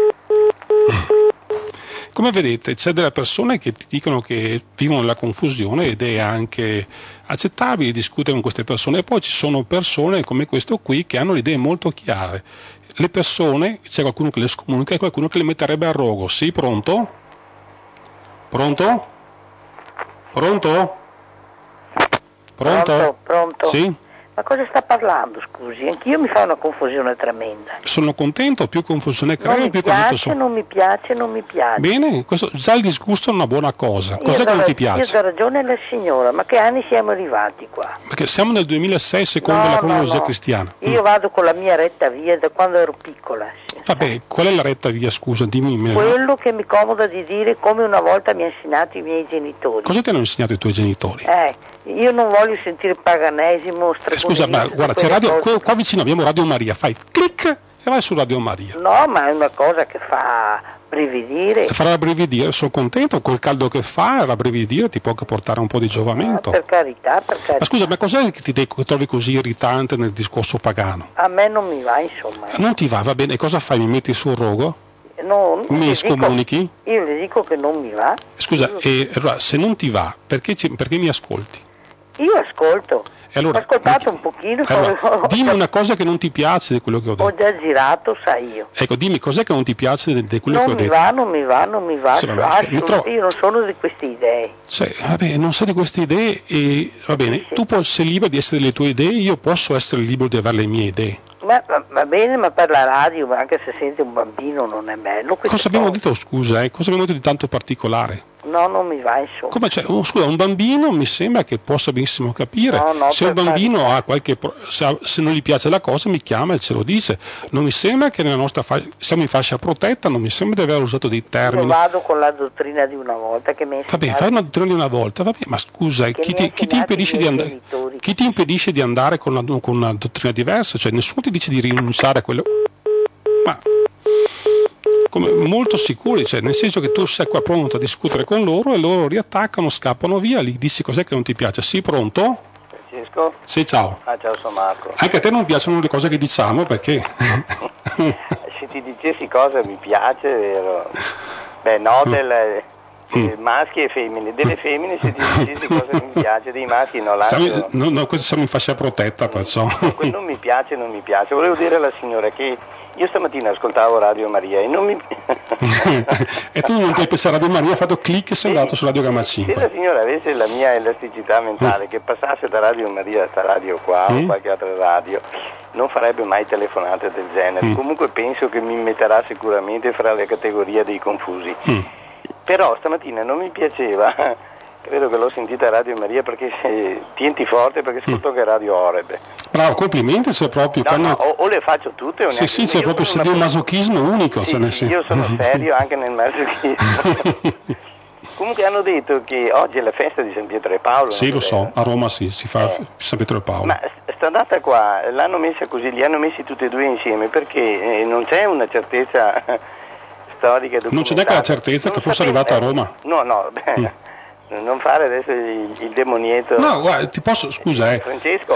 Come vedete, c'è delle persone che ti dicono che vivono nella confusione ed è anche accettabile discutere con queste persone, e poi ci sono persone come questo qui che hanno le idee molto chiare. Le persone, c'è qualcuno che le scomunica e qualcuno che le metterebbe a rogo. Sì, pronto? Pronto? Pronto? Pronto? Sì? Ma cosa sta parlando, scusi? Anch'io mi fa una confusione tremenda. Sono contento, più confusione crei, più convinto sono. Non mi piace. Bene, già il disgusto è una buona cosa. Cos'è che non ti piace? Io do ragione alla signora, ma che anni siamo arrivati qua? Perché siamo nel 2006 secondo la cronologia cristiana. Io vado con la mia retta via da quando ero piccola. Vabbè, qual è la retta via, scusa, dimmi. Quello che mi comoda di dire, come una volta mi hanno insegnato i miei genitori. Cosa ti hanno insegnato i tuoi genitori? Io non voglio sentire paganesimo, scusa, ma guarda, c'è radio, qua vicino abbiamo Radio Maria, fai clic e vai su Radio Maria. No, ma è una cosa che fa brividire. Se farà brividire, sono contento, col caldo che fa, rabbrividire ti può anche portare un po' di giovamento. Per carità. Ma scusa, ma cos'è che ti trovi così irritante nel discorso pagano? A me non mi va, insomma. Non ti va bene, cosa fai? Mi metti sul rogo? No, mi scomunichi? Io le dico che non mi va. Scusa, allora, se non ti va, perché mi ascolti? Io ascolto. Allora, ho ascoltato un pochino. Allora, dimmi una cosa che non ti piace di quello che ho detto. Ho già girato, sai io. Ecco, dimmi cos'è che non ti piace di quello che ho detto. Non mi va. Io non sono di queste idee. Vabbè, non sei di queste idee e va bene, tu puoi essere libero di essere le tue idee, io posso essere libero di avere le mie idee. Ma va bene, ma per la radio, anche se sente un bambino non è bello. Cosa abbiamo detto, scusa, cosa abbiamo detto di tanto particolare? No, non mi va, insomma. Come scusa, un bambino mi sembra che possa benissimo capire. Se un bambino ha se non gli piace la cosa mi chiama e ce lo dice. Non mi sembra che nella nostra siamo in fascia protetta, non mi sembra di aver usato dei termini. Io vado con la dottrina di una volta che mi Vabbè, fai una dottrina di una volta, vabbè, ma scusa, chi ti impedisce di andare con una dottrina diversa? Cioè nessuno ti dice di rinunciare a quello. Ma molto sicuri, cioè nel senso che tu sei qua pronto a discutere con loro e loro riattaccano, scappano via, gli dici cos'è che non ti piace. Sì, pronto? Francesco? Sì, ciao. Ciao, sono Marco. Anche a te non piacciono le cose che diciamo, perché? Se ti dicessi cosa mi piace, vero? Beh, no, dei maschi e femmine, delle femmine se ti dicessi cosa mi piace, dei maschi no, no, questo siamo in fascia protetta, perciò. Non mi piace. Volevo dire alla signora che io stamattina ascoltavo Radio Maria e non mi... E tu non ti hai pensato a Radio Maria, hai fatto clic e sei andato su Radio Gamma 5. Se la signora avesse la mia elasticità mentale, che passasse da Radio Maria a sta radio qua o qualche altra radio, non farebbe mai telefonate del genere. Comunque penso che mi metterà sicuramente fra le categorie dei confusi. Però stamattina non mi piaceva, credo che l'ho sentita a Radio Maria perché tienti forte, perché ascolto che Radio Oreb. Bravo, complimenti, se proprio. O le faccio tutte o neanche. Sì, c'è proprio un masochismo unico. Sì, io sono serio anche nel masochismo. Comunque hanno detto che oggi è la festa di San Pietro e Paolo. Sì, lo so, a Roma si fa San Pietro e Paolo. Ma sta data qua, l'hanno messa così, li hanno messi tutti e due insieme perché non c'è una certezza storica. Non c'è neanche la certezza che fosse arrivato a Roma. No, non fare adesso il demonietto. No, guarda, ti posso, scusa, Francesco,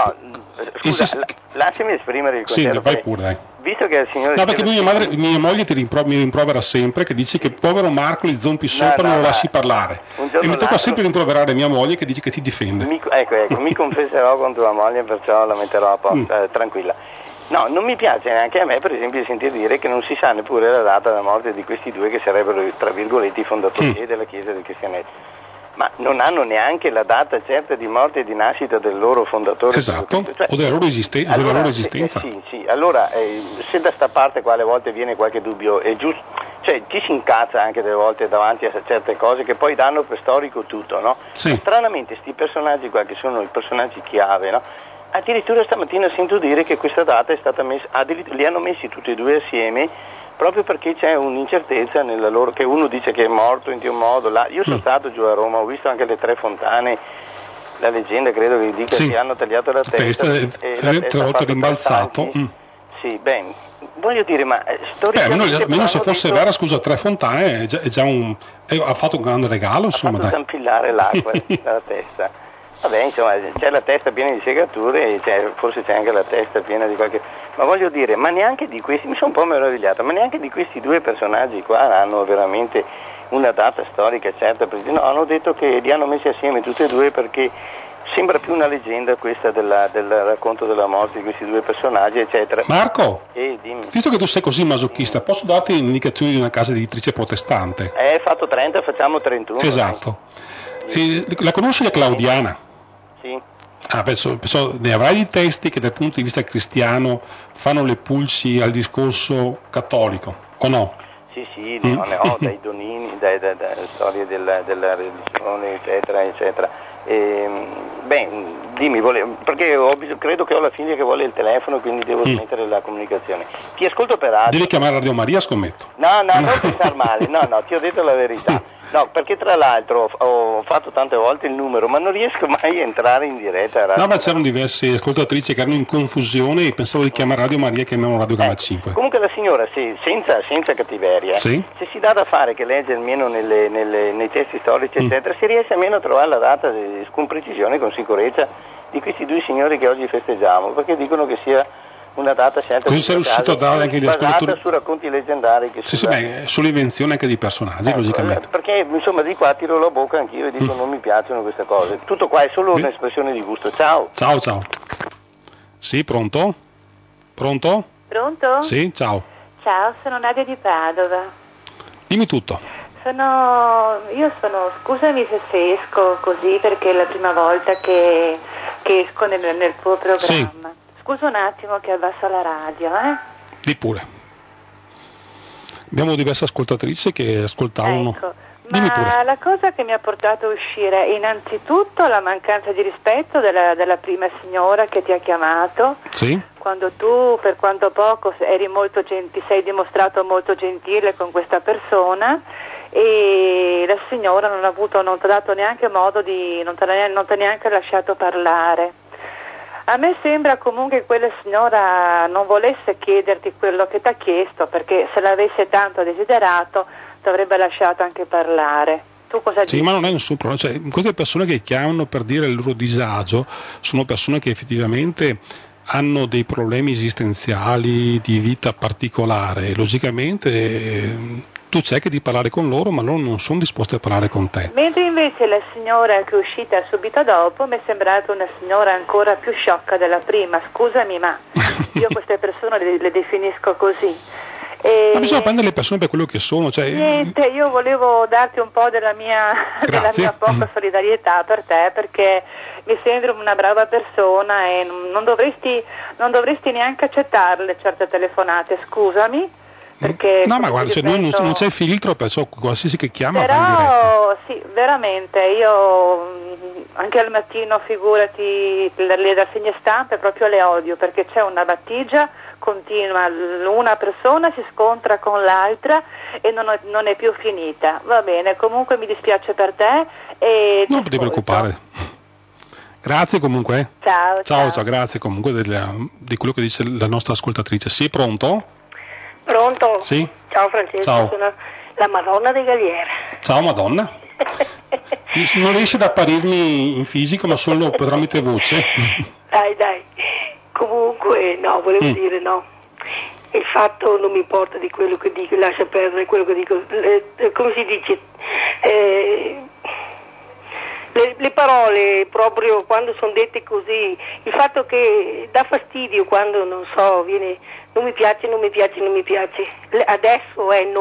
lasciami esprimere il concetto. Sì, vai pure, dai. Visto che il signore... No, perché mia moglie mi rimprovera sempre, che dice che povero Marco gli zompi sopra, non lo lasci parlare. E mi tocca sempre rimproverare mia moglie che dice che ti difende. Ecco, mi confesserò con tua moglie, perciò la metterò a posto, tranquilla. No, non mi piace neanche a me, per esempio, sentire dire che non si sa neppure la data della morte di questi due che sarebbero, tra virgolette, i fondatori della Chiesa del Cristianesimo. Ma non hanno neanche la data certa di morte e di nascita del loro fondatore. Esatto, o della loro esistenza. Sì, allora se da sta parte qua alle volte viene qualche dubbio, è giusto, cioè ci si incazza anche delle volte davanti a certe cose che poi danno per storico tutto, no? Sì. Stranamente sti personaggi qua che sono i personaggi chiave, no? Addirittura stamattina sento dire che questa data è stata messa, li hanno messi tutti e due assieme proprio perché c'è un'incertezza nella loro, che uno dice che è morto in un modo, io sono stato giù a Roma, ho visto anche le tre fontane, la leggenda credo che dica che hanno tagliato la testa e la testa ha rimbalzato. Sì, bene, voglio dire, ma storicamente almeno se fosse vera, scusa, tre fontane ha fatto un grande regalo, insomma, ha fatto zampillare l'acqua dalla testa. Vabbè, insomma, c'è la testa piena di segature e forse c'è anche la testa piena di qualche... Ma voglio dire, ma neanche di questi, mi sono un po' meravigliato, ma neanche di questi due personaggi qua hanno veramente una data storica certa. No, hanno detto che li hanno messi assieme tutti e due perché sembra più una leggenda questa del racconto della morte di questi due personaggi, eccetera. Marco, dimmi. Visto che tu sei così masochista, posso darti indicazioni di una casa editrice protestante? Fatto 30, facciamo 31. Esatto. La conosci la Claudiana? Sì. Ne avrai di testi che dal punto di vista cristiano fanno le pulci al discorso cattolico, o no? Sì, ne ho, dai Donini, dalle storie della religione, eccetera, eccetera. Dimmi, perché credo che ho la figlia che vuole il telefono, quindi devo smettere la comunicazione. Ti ascolto per radio. Devi chiamare Radio Maria, scommetto. No, non pensare male, no, ti ho detto la verità. No, perché tra l'altro ho fatto tante volte il numero, ma non riesco mai a entrare in diretta. No, ma c'erano diverse ascoltatrici che erano in confusione e pensavo di chiamare Radio Maria e chiamavano Radio Canale 5. Comunque la signora, senza cattiveria, se si dà da fare che legge almeno nei testi storici, eccetera, si riesce almeno a trovare la data con precisione, con sicurezza, di questi due signori che oggi festeggiamo, perché dicono che sia una data scelta così sei riuscito a dare anche gli basata su racconti leggendari che sulle invenzioni anche di personaggi, logicamente, perché insomma di qua tiro la bocca anch'io e dico non mi piacciono queste cose, tutto qua è solo un'espressione di gusto. Ciao. Sì, pronto? Sì, ciao, sono Nadia di Padova. dimmi tutto. Scusami se esco così perché è la prima volta che esco nel tuo programma. Sì. Scusa un attimo che abbasso la radio, Di pure. Abbiamo diverse ascoltatrici che ascoltavano. Ecco. Ma la cosa che mi ha portato a uscire è innanzitutto la mancanza di rispetto della prima signora che ti ha chiamato. Sì. Quando tu, per quanto poco, ti sei dimostrato molto gentile con questa persona e la signora non ti ha dato neanche modo non ti ha neanche lasciato parlare. A me sembra comunque che quella signora non volesse chiederti quello che ti ha chiesto, perché se l'avesse tanto desiderato ti avrebbe lasciato anche parlare. Tu cosa dici? Sì, ma non è nessun problema. Queste persone che chiamano per dire il loro disagio sono persone che effettivamente hanno dei problemi esistenziali di vita particolare. Logicamente tu cerchi di parlare con loro, ma loro non sono disposti a parlare con te. Mentre invece la signora che è uscita subito dopo mi è sembrata una signora ancora più sciocca della prima. Scusami, ma io queste persone le definisco così. Ma bisogna prendere le persone per quello che sono. Niente, io volevo darti un po' della mia poca solidarietà per te, perché mi sembri una brava persona e non dovresti neanche accettarle certe telefonate, scusami. Perché no, ma guarda, non c'è filtro, perciò qualsiasi che chiama va in diretta. Però sì, veramente, io anche al mattino, figurati, le rassegne stampe proprio le odio, perché c'è una battigia continua, una persona si scontra con l'altra e non è più finita. Va bene, comunque mi dispiace per te e non ti preoccupare. Grazie comunque. Ciao, grazie comunque di quello che dice la nostra ascoltatrice. Sì, pronto? Pronto? Sì. Ciao Francesco, Ciao. Sono la Madonna dei Galliere. Ciao Madonna. Non riesce ad apparirmi in fisico, ma solo tramite voce. Dai. Comunque, no, volevo dire no. Il fatto non mi importa di quello che dico, lascia perdere quello che dico. Come si dice? Le parole proprio quando sono dette così, il fatto che dà fastidio quando non mi piace, adesso è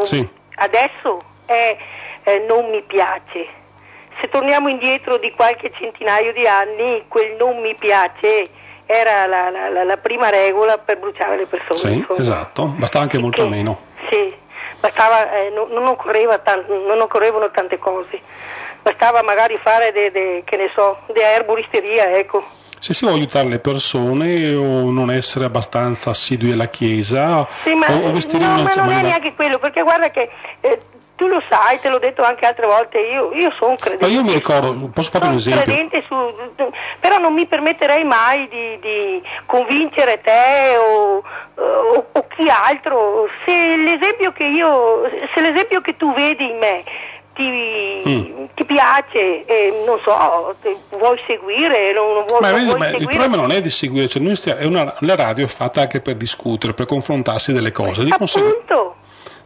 non mi piace. Se torniamo indietro di qualche centinaio di anni, quel non mi piace era la prima regola per bruciare le persone. Sì, esatto, bastava anche molto meno. Sì, bastava, non occorrevano tante cose. Bastava magari fare di erboristeria, ecco. Se si vuole aiutare le persone o non essere abbastanza assidui alla chiesa, sì, o vestire no, ma non è neanche quello, perché guarda che tu lo sai, te l'ho detto anche altre volte, io sono credente. Ma io mi ricordo, posso fare un esempio? Credente però non mi permetterei mai di convincere te o chi altro. Se l'esempio che tu vedi in me ti piace, non so, vuoi seguire, non vuoi seguire. Il problema non è di seguire, la radio è fatta anche per discutere, per confrontarsi delle cose. Appunto.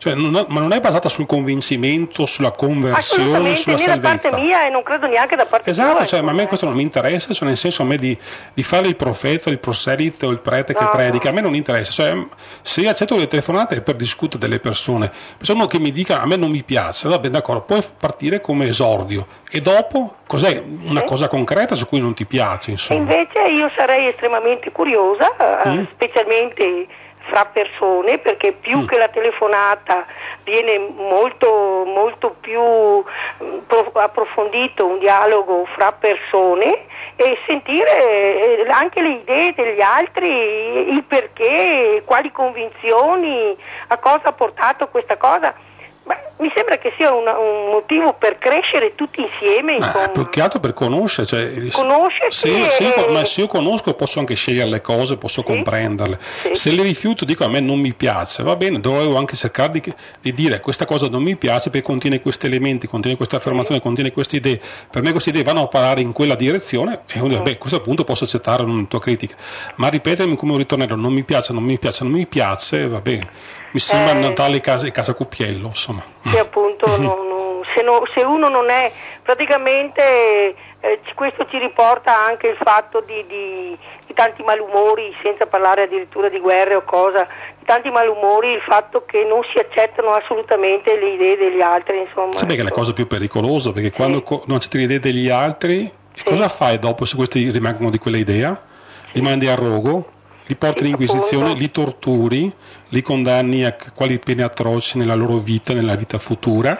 Cioè, ma non è basata sul convincimento, sulla conversione, sulla salvezza. Da parte mia e non credo neanche da parte tua. Esatto, cioè, ma a me questo non mi interessa, cioè, nel senso a me di fare il profeta, il proselite o il prete che predica, a me non interessa. Cioè, se io accetto le telefonate è per discutere delle persone. Se uno che mi dica a me non mi piace, va bene, d'accordo, puoi partire come esordio. E dopo cos'è una cosa concreta su cui non ti piace? Insomma. E invece io sarei estremamente curiosa, specialmente fra persone, perché più che la telefonata viene molto, molto più approfondito un dialogo fra persone e sentire anche le idee degli altri, il perché, quali convinzioni, a cosa ha portato questa cosa. Ma mi sembra che sia un motivo per crescere tutti insieme. Più che altro per conoscere. Cioè, conoscersi. Ma se io conosco posso anche scegliere le cose, posso comprenderle. Sì. Se le rifiuto dico a me non mi piace, va bene, dovevo anche cercare di dire questa cosa non mi piace perché contiene questi elementi, contiene queste affermazioni, contiene queste idee. Per me queste idee vanno a parare in quella direzione e a questo punto posso accettare una tua critica. Ma ripetermi come un ritornello, non mi piace, va bene. Mi sembra Natale e casa Cuppiello, insomma. Sì, appunto, se uno non è, praticamente questo ci riporta anche il fatto di tanti malumori, senza parlare addirittura di guerre o cosa, di tanti malumori, il fatto che non si accettano assolutamente le idee degli altri, insomma. Sì, perché è la cosa più pericolosa, perché quando non accetti le idee degli altri, cosa fai dopo se questi rimangono di quella idea? Li mandi a rogo? Li porti in inquisizione, li torturi, li condanni a quali pene atroci nella loro vita, nella vita futura.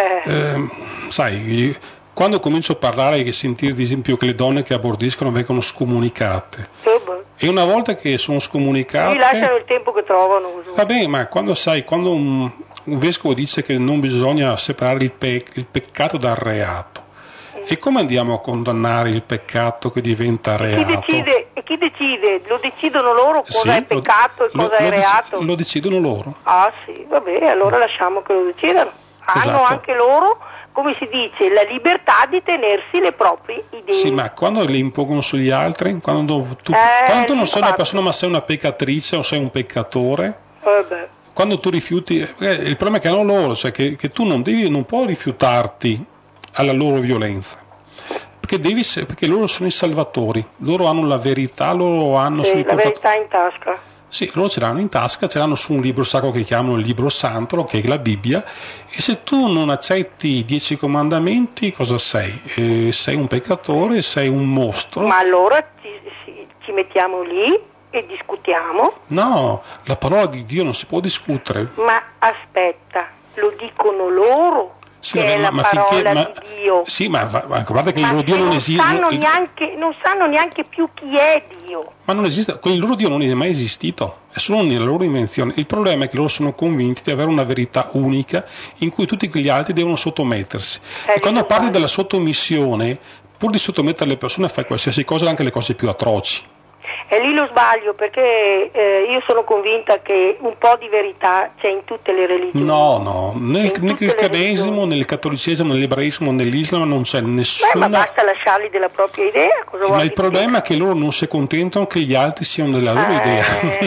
Sai, quando comincio a parlare e sentire, ad esempio, che le donne che abortiscono vengono scomunicate, e una volta che sono scomunicate... Gli lasciano il tempo che trovano. Va bene, ma quando un vescovo dice che non bisogna separare il peccato dal reato, e come andiamo a condannare il peccato che diventa reato? Chi decide? Lo decidono loro cosa è peccato e cosa è reato? Lo decidono loro. Ah sì, vabbè, allora lasciamo che lo decidano. Hanno anche loro, come si dice, la libertà di tenersi le proprie idee. Sì, ma quando le impongono sugli altri? Quando tu non sei una persona ma sei una peccatrice o sei un peccatore? Quando tu rifiuti, il problema è che hanno loro, cioè che tu non puoi rifiutarti alla loro violenza, perché loro sono i salvatori, loro hanno la verità, loro hanno la verità in tasca. Sì, loro ce l'hanno in tasca, ce l'hanno su un libro sacro che chiamano il libro santo, che è la Bibbia, e se tu non accetti i 10 comandamenti, cosa sei? Sei un peccatore, sei un mostro. Ma allora ci mettiamo lì e discutiamo? No, la parola di Dio non si può discutere. Ma aspetta, lo dicono loro. Sì, che è la parola di Dio. Sì, ma guarda che il loro Dio non esiste. Non sanno neanche più chi è Dio. Ma non esiste, il loro Dio non è mai esistito, è solo nella loro invenzione. Il problema è che loro sono convinti di avere una verità unica in cui tutti gli altri devono sottomettersi. E quando parli della sottomissione, pur di sottomettere le persone, fai qualsiasi cosa, anche le cose più atroci. E lì lo sbaglio, perché io sono convinta che un po' di verità c'è in tutte le religioni. No, nel cristianesimo, nel cattolicesimo, nell'ebraismo, nell'Islam non c'è nessuna... ma basta lasciarli della propria idea. Ma il problema è che loro non si accontentano che gli altri siano della loro idea.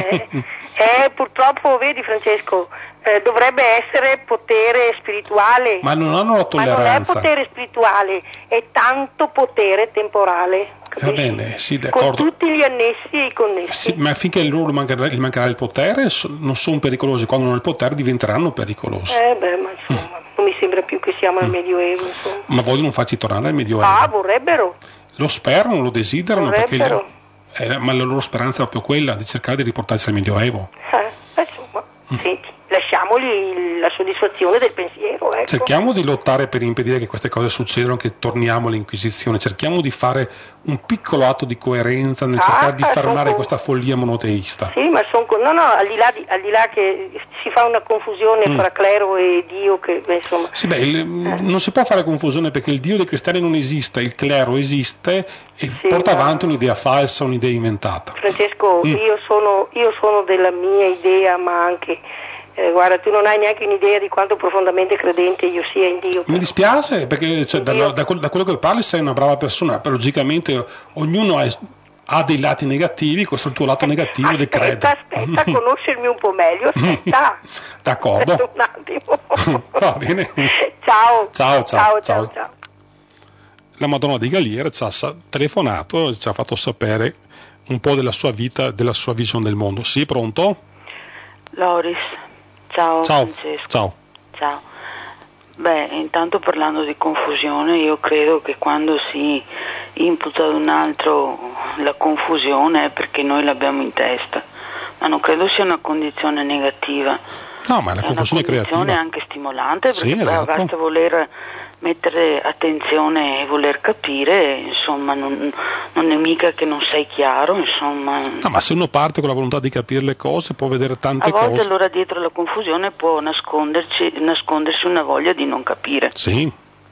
Purtroppo, vedi Francesco, dovrebbe essere potere spirituale. Ma non hanno la tolleranza. Ma non è potere spirituale, è tanto potere temporale. Va bene, sì, d'accordo. Con tutti gli annessi e i connessi. Sì, ma finché loro mancherà il potere, non sono pericolosi. Quando non hanno il potere diventeranno pericolosi. Ma insomma, non mi sembra più che siamo al Medioevo, insomma. Ma vogliono farci tornare al Medioevo? Ah, vorrebbero. Lo sperano, lo desiderano, ma la loro speranza è proprio quella di cercare di riportarsi al Medioevo. Insomma, senti, lasciamogli la soddisfazione del pensiero. Ecco. Cerchiamo di lottare per impedire che queste cose succedano, che torniamo all'Inquisizione, cerchiamo di fare un piccolo atto di coerenza nel cercare di fermare questa follia monoteista. Sì, ma al di là che si fa una confusione fra clero e Dio, che insomma... Sì, non si può fare confusione, perché il Dio dei cristiani non esiste, il clero esiste e porta avanti un'idea falsa, un'idea inventata. Francesco, io sono della mia idea, ma anche... guarda, tu non hai neanche un'idea di quanto profondamente credente io sia in Dio. Mi dispiace, perché da quello che parli sei una brava persona, però logicamente ognuno ha dei lati negativi, questo è il tuo lato negativo del credo. Aspetta, conoscermi un po' meglio, aspetta. D'accordo. Un attimo. Va bene. Ciao. La Madonna di Galiera ci ha telefonato, ci ha fatto sapere un po' della sua vita, della sua visione del mondo. Sì, pronto? Loris, ciao Francesco. Ciao. Beh, intanto parlando di confusione, io credo che quando si imputa ad un altro la confusione è perché noi l'abbiamo in testa, ma non credo sia una condizione negativa. No, ma è una confusione creativa. È una condizione anche stimolante, perché sì, esatto. Basta voler mettere attenzione e voler capire, insomma, non è mica che non sei chiaro, insomma. No, ma se uno parte con la volontà di capire le cose può vedere tante cose. A volte allora dietro la confusione può nascondersi una voglia di non capire. Sì.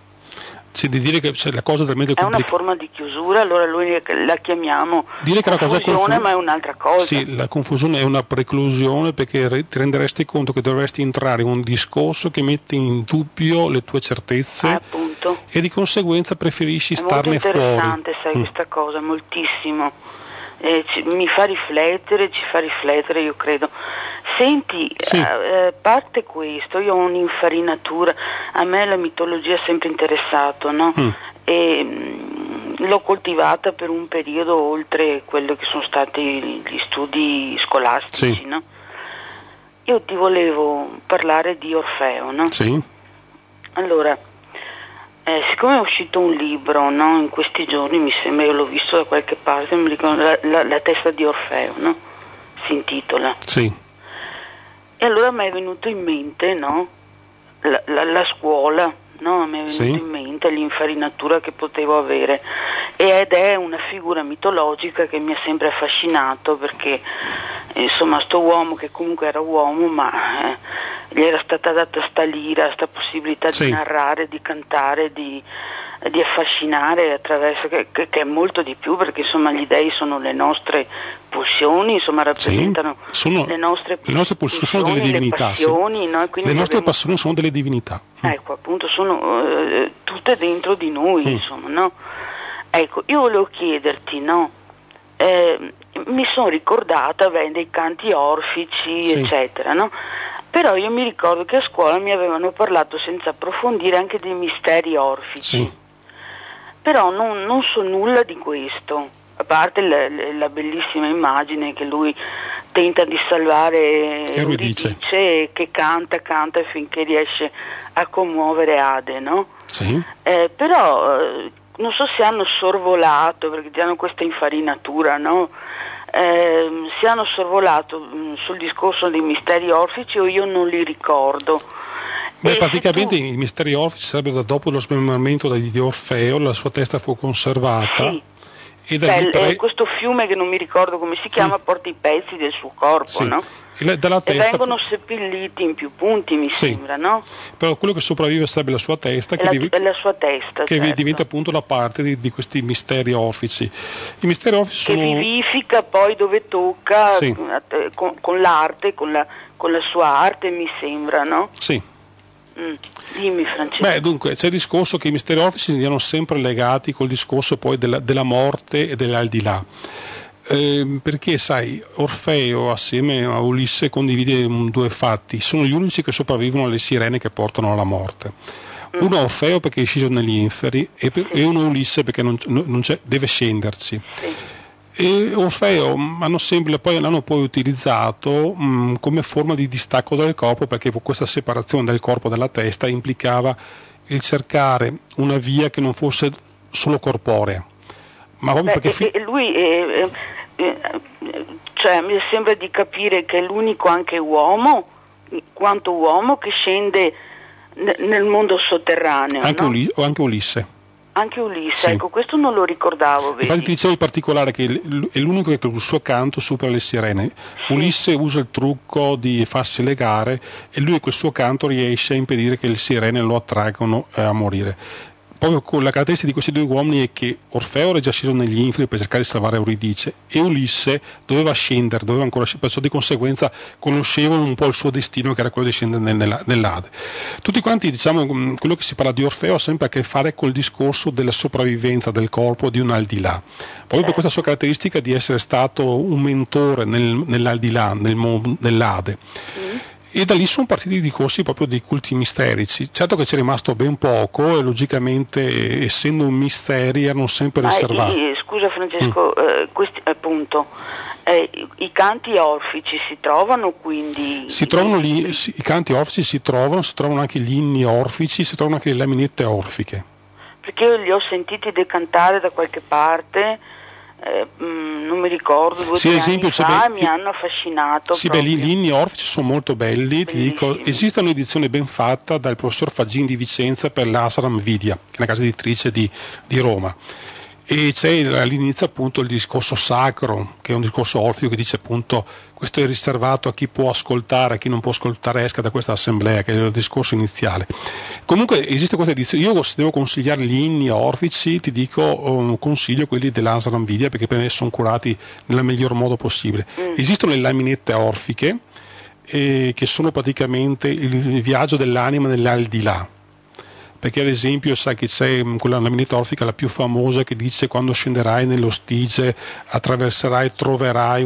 C'è di dire che la cosa è talmente complicata. È una forma di chiusura, allora noi la chiamiamo dire che confusione, ma è un'altra cosa. Sì, la confusione è una preclusione, perché ti renderesti conto che dovresti entrare in un discorso che mette in dubbio le tue certezze, appunto. E di conseguenza preferisci starne fuori. È molto interessante, sai, questa cosa, moltissimo. Ci fa riflettere, io credo. Senti, sì. Parte questo, io ho un'infarinatura, a me la mitologia è sempre interessato, no? E l'ho coltivata per un periodo oltre quello che sono stati gli studi scolastici, sì. No? Io ti volevo parlare di Orfeo, no? Sì. Allora, siccome è uscito un libro, no, in questi giorni, mi sembra, io l'ho visto da qualche parte, mi ricordo, la testa di Orfeo, no? Si intitola. Sì. E allora mi è venuto in mente, no? La scuola, no? Mi è venuto in mente l'infarinatura che potevo avere, ed è una figura mitologica che mi ha sempre affascinato, perché insomma sto uomo, che comunque era uomo, ma gli era stata data sta lira, sta possibilità di narrare, di cantare, di affascinare attraverso, che è molto di più, perché insomma gli dei sono le nostre pulsioni, insomma rappresentano le nostre pulsioni, sono delle divinità, passioni, no? Le nostre passioni sono delle divinità. Ecco, appunto, sono tutte dentro di noi, insomma, no? Ecco, io volevo chiederti, no? Mi sono ricordata dei canti orfici, eccetera, no? Però io mi ricordo che a scuola mi avevano parlato senza approfondire anche dei misteri orfici. Però non so nulla di questo, a parte la bellissima immagine che lui tenta di salvare Euridice, che canta finché riesce a commuovere Ade, no? Sì. Però non so se hanno sorvolato, perché hanno questa infarinatura, no? Se hanno sorvolato sul discorso dei misteri orfici, o io non li ricordo. Beh, praticamente i misteri orfici sarebbero dopo lo smembramento di Orfeo, la sua testa fu conservata. Sì. E questo fiume che non mi ricordo come si chiama porta i pezzi del suo corpo, no? E vengono seppelliti in più punti, mi sembra, no? Però quello che sopravvive sarebbe la sua testa, la sua testa, che diventa appunto la parte di questi misteri orfici. I misteri orfici che vivifica poi dove tocca, con l'arte, con la sua arte, mi sembra, no? Sì. Dimmi, Francesco. Beh, dunque, c'è il discorso che i misteri orfici siano sempre legati col discorso poi della morte e dell'aldilà. Perché sai, Orfeo assieme a Ulisse condivide due fatti: sono gli unici che sopravvivono alle sirene che portano alla morte. Uno è Orfeo perché è sceso negli inferi, e uno è Ulisse perché deve scenderci. E Orfeo l'hanno poi utilizzato come forma di distacco dal corpo, perché questa separazione del corpo dalla testa implicava il cercare una via che non fosse solo corporea. Ma proprio perché lui cioè mi sembra di capire che è l'unico anche uomo, quanto uomo, che scende nel mondo sotterraneo, anche, no? Anche Ulisse. Anche Ulisse, ecco, questo non lo ricordavo. Vedi? Infatti ti dicevo in particolare che è l'unico che col suo canto supera le sirene. Ulisse usa il trucco di farsi legare, e lui col suo canto riesce a impedire che le sirene lo attraggono a morire. proprio con la caratteristica di questi due uomini è che Orfeo era già sceso negli inferi per cercare di salvare Euridice, e Ulisse doveva scendere, perciò di conseguenza conoscevano un po' il suo destino, che era quello di scendere nell'Ade. Tutti quanti, diciamo, quello che si parla di Orfeo ha sempre a che fare col discorso della sopravvivenza del corpo di un aldilà, proprio per questa sua caratteristica di essere stato un mentore nell'aldilà, nel mondo dell'Ade. E da lì sono partiti i discorsi proprio dei culti misterici. Certo che c'è rimasto ben poco, e logicamente, essendo un misteri, erano sempre riservati. Scusa Francesco, questi, appunto, i canti orfici si trovano quindi? Si trovano lì, i canti orfici si trovano anche gli inni orfici, si trovano anche le laminette orfiche. Perché io li ho sentiti decantare da qualche parte. Non mi ricordo, 2 o 3 anni fa, mi hanno affascinato. Sì, gli inni orfici sono molto belli, ti dico, esiste un'edizione ben fatta dal professor Fagin di Vicenza per l'Asram Vidia, che è una casa editrice di Roma, e c'è all'inizio appunto il discorso sacro, che è un discorso orfico che dice appunto questo è riservato a chi può ascoltare, a chi non può ascoltare esca da questa assemblea, che è il discorso iniziale. Comunque esiste questa edizione. Io se devo consigliare gli inni orfici, ti dico consiglio quelli dell'Asram Vidia, perché per me sono curati nel miglior modo possibile. Esistono le laminette orfiche, che sono praticamente il viaggio dell'anima nell'aldilà, perché ad esempio sai che c'è quella laminetta orfica, la più famosa, che dice quando scenderai nello Stige attraverserai, troverai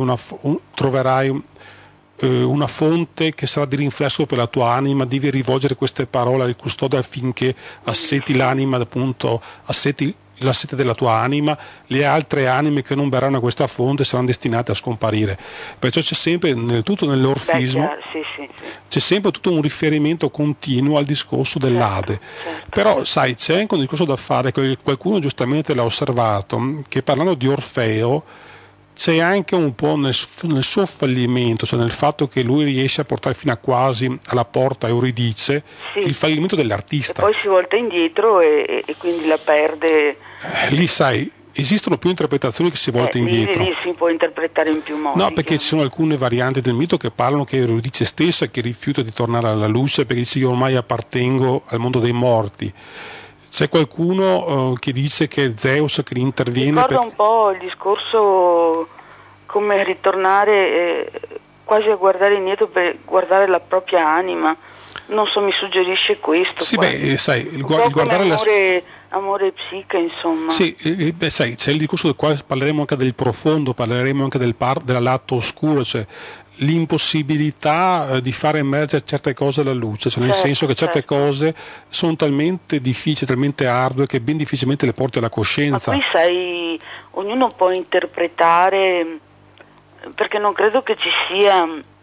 una fonte che sarà di rinfresco per la tua anima, devi rivolgere queste parole al custode affinché asseti l'anima, appunto asseti la sete della tua anima, le altre anime che non berranno a questa fonte saranno destinate a scomparire. Perciò c'è sempre, tutto nell'orfismo, c'è sempre tutto un riferimento continuo al discorso dell'Ade. Certo. Però sai, c'è anche un discorso da fare, qualcuno giustamente l'ha osservato, che parlando di Orfeo c'è anche un po' nel suo fallimento, cioè nel fatto che lui riesce a portare fino a quasi alla porta Euridice, il fallimento dell'artista. E poi si volta indietro e quindi la perde. Lì sai, esistono più interpretazioni che si volta indietro. Lì si può interpretare in più modi. No, perché ci sono alcune varianti del mito che parlano che Euridice stessa che rifiuta di tornare alla luce perché dice io ormai appartengo al mondo dei morti. C'è qualcuno che dice che è Zeus che interviene. Ricorda un po' il discorso come ritornare quasi a guardare indietro per guardare la propria anima. Non so, mi suggerisce questo. Sì, sai, il guardare amore e psiche, insomma. Sì, sai, c'è il discorso del quale parleremo anche del profondo, parleremo anche della lato oscuro, cioè l'impossibilità di fare emergere certe cose alla luce, cioè nel senso che certe cose sono talmente difficili, talmente ardue che ben difficilmente le porti alla coscienza. Ma poi sai, ognuno può interpretare, perché non credo che ci sia.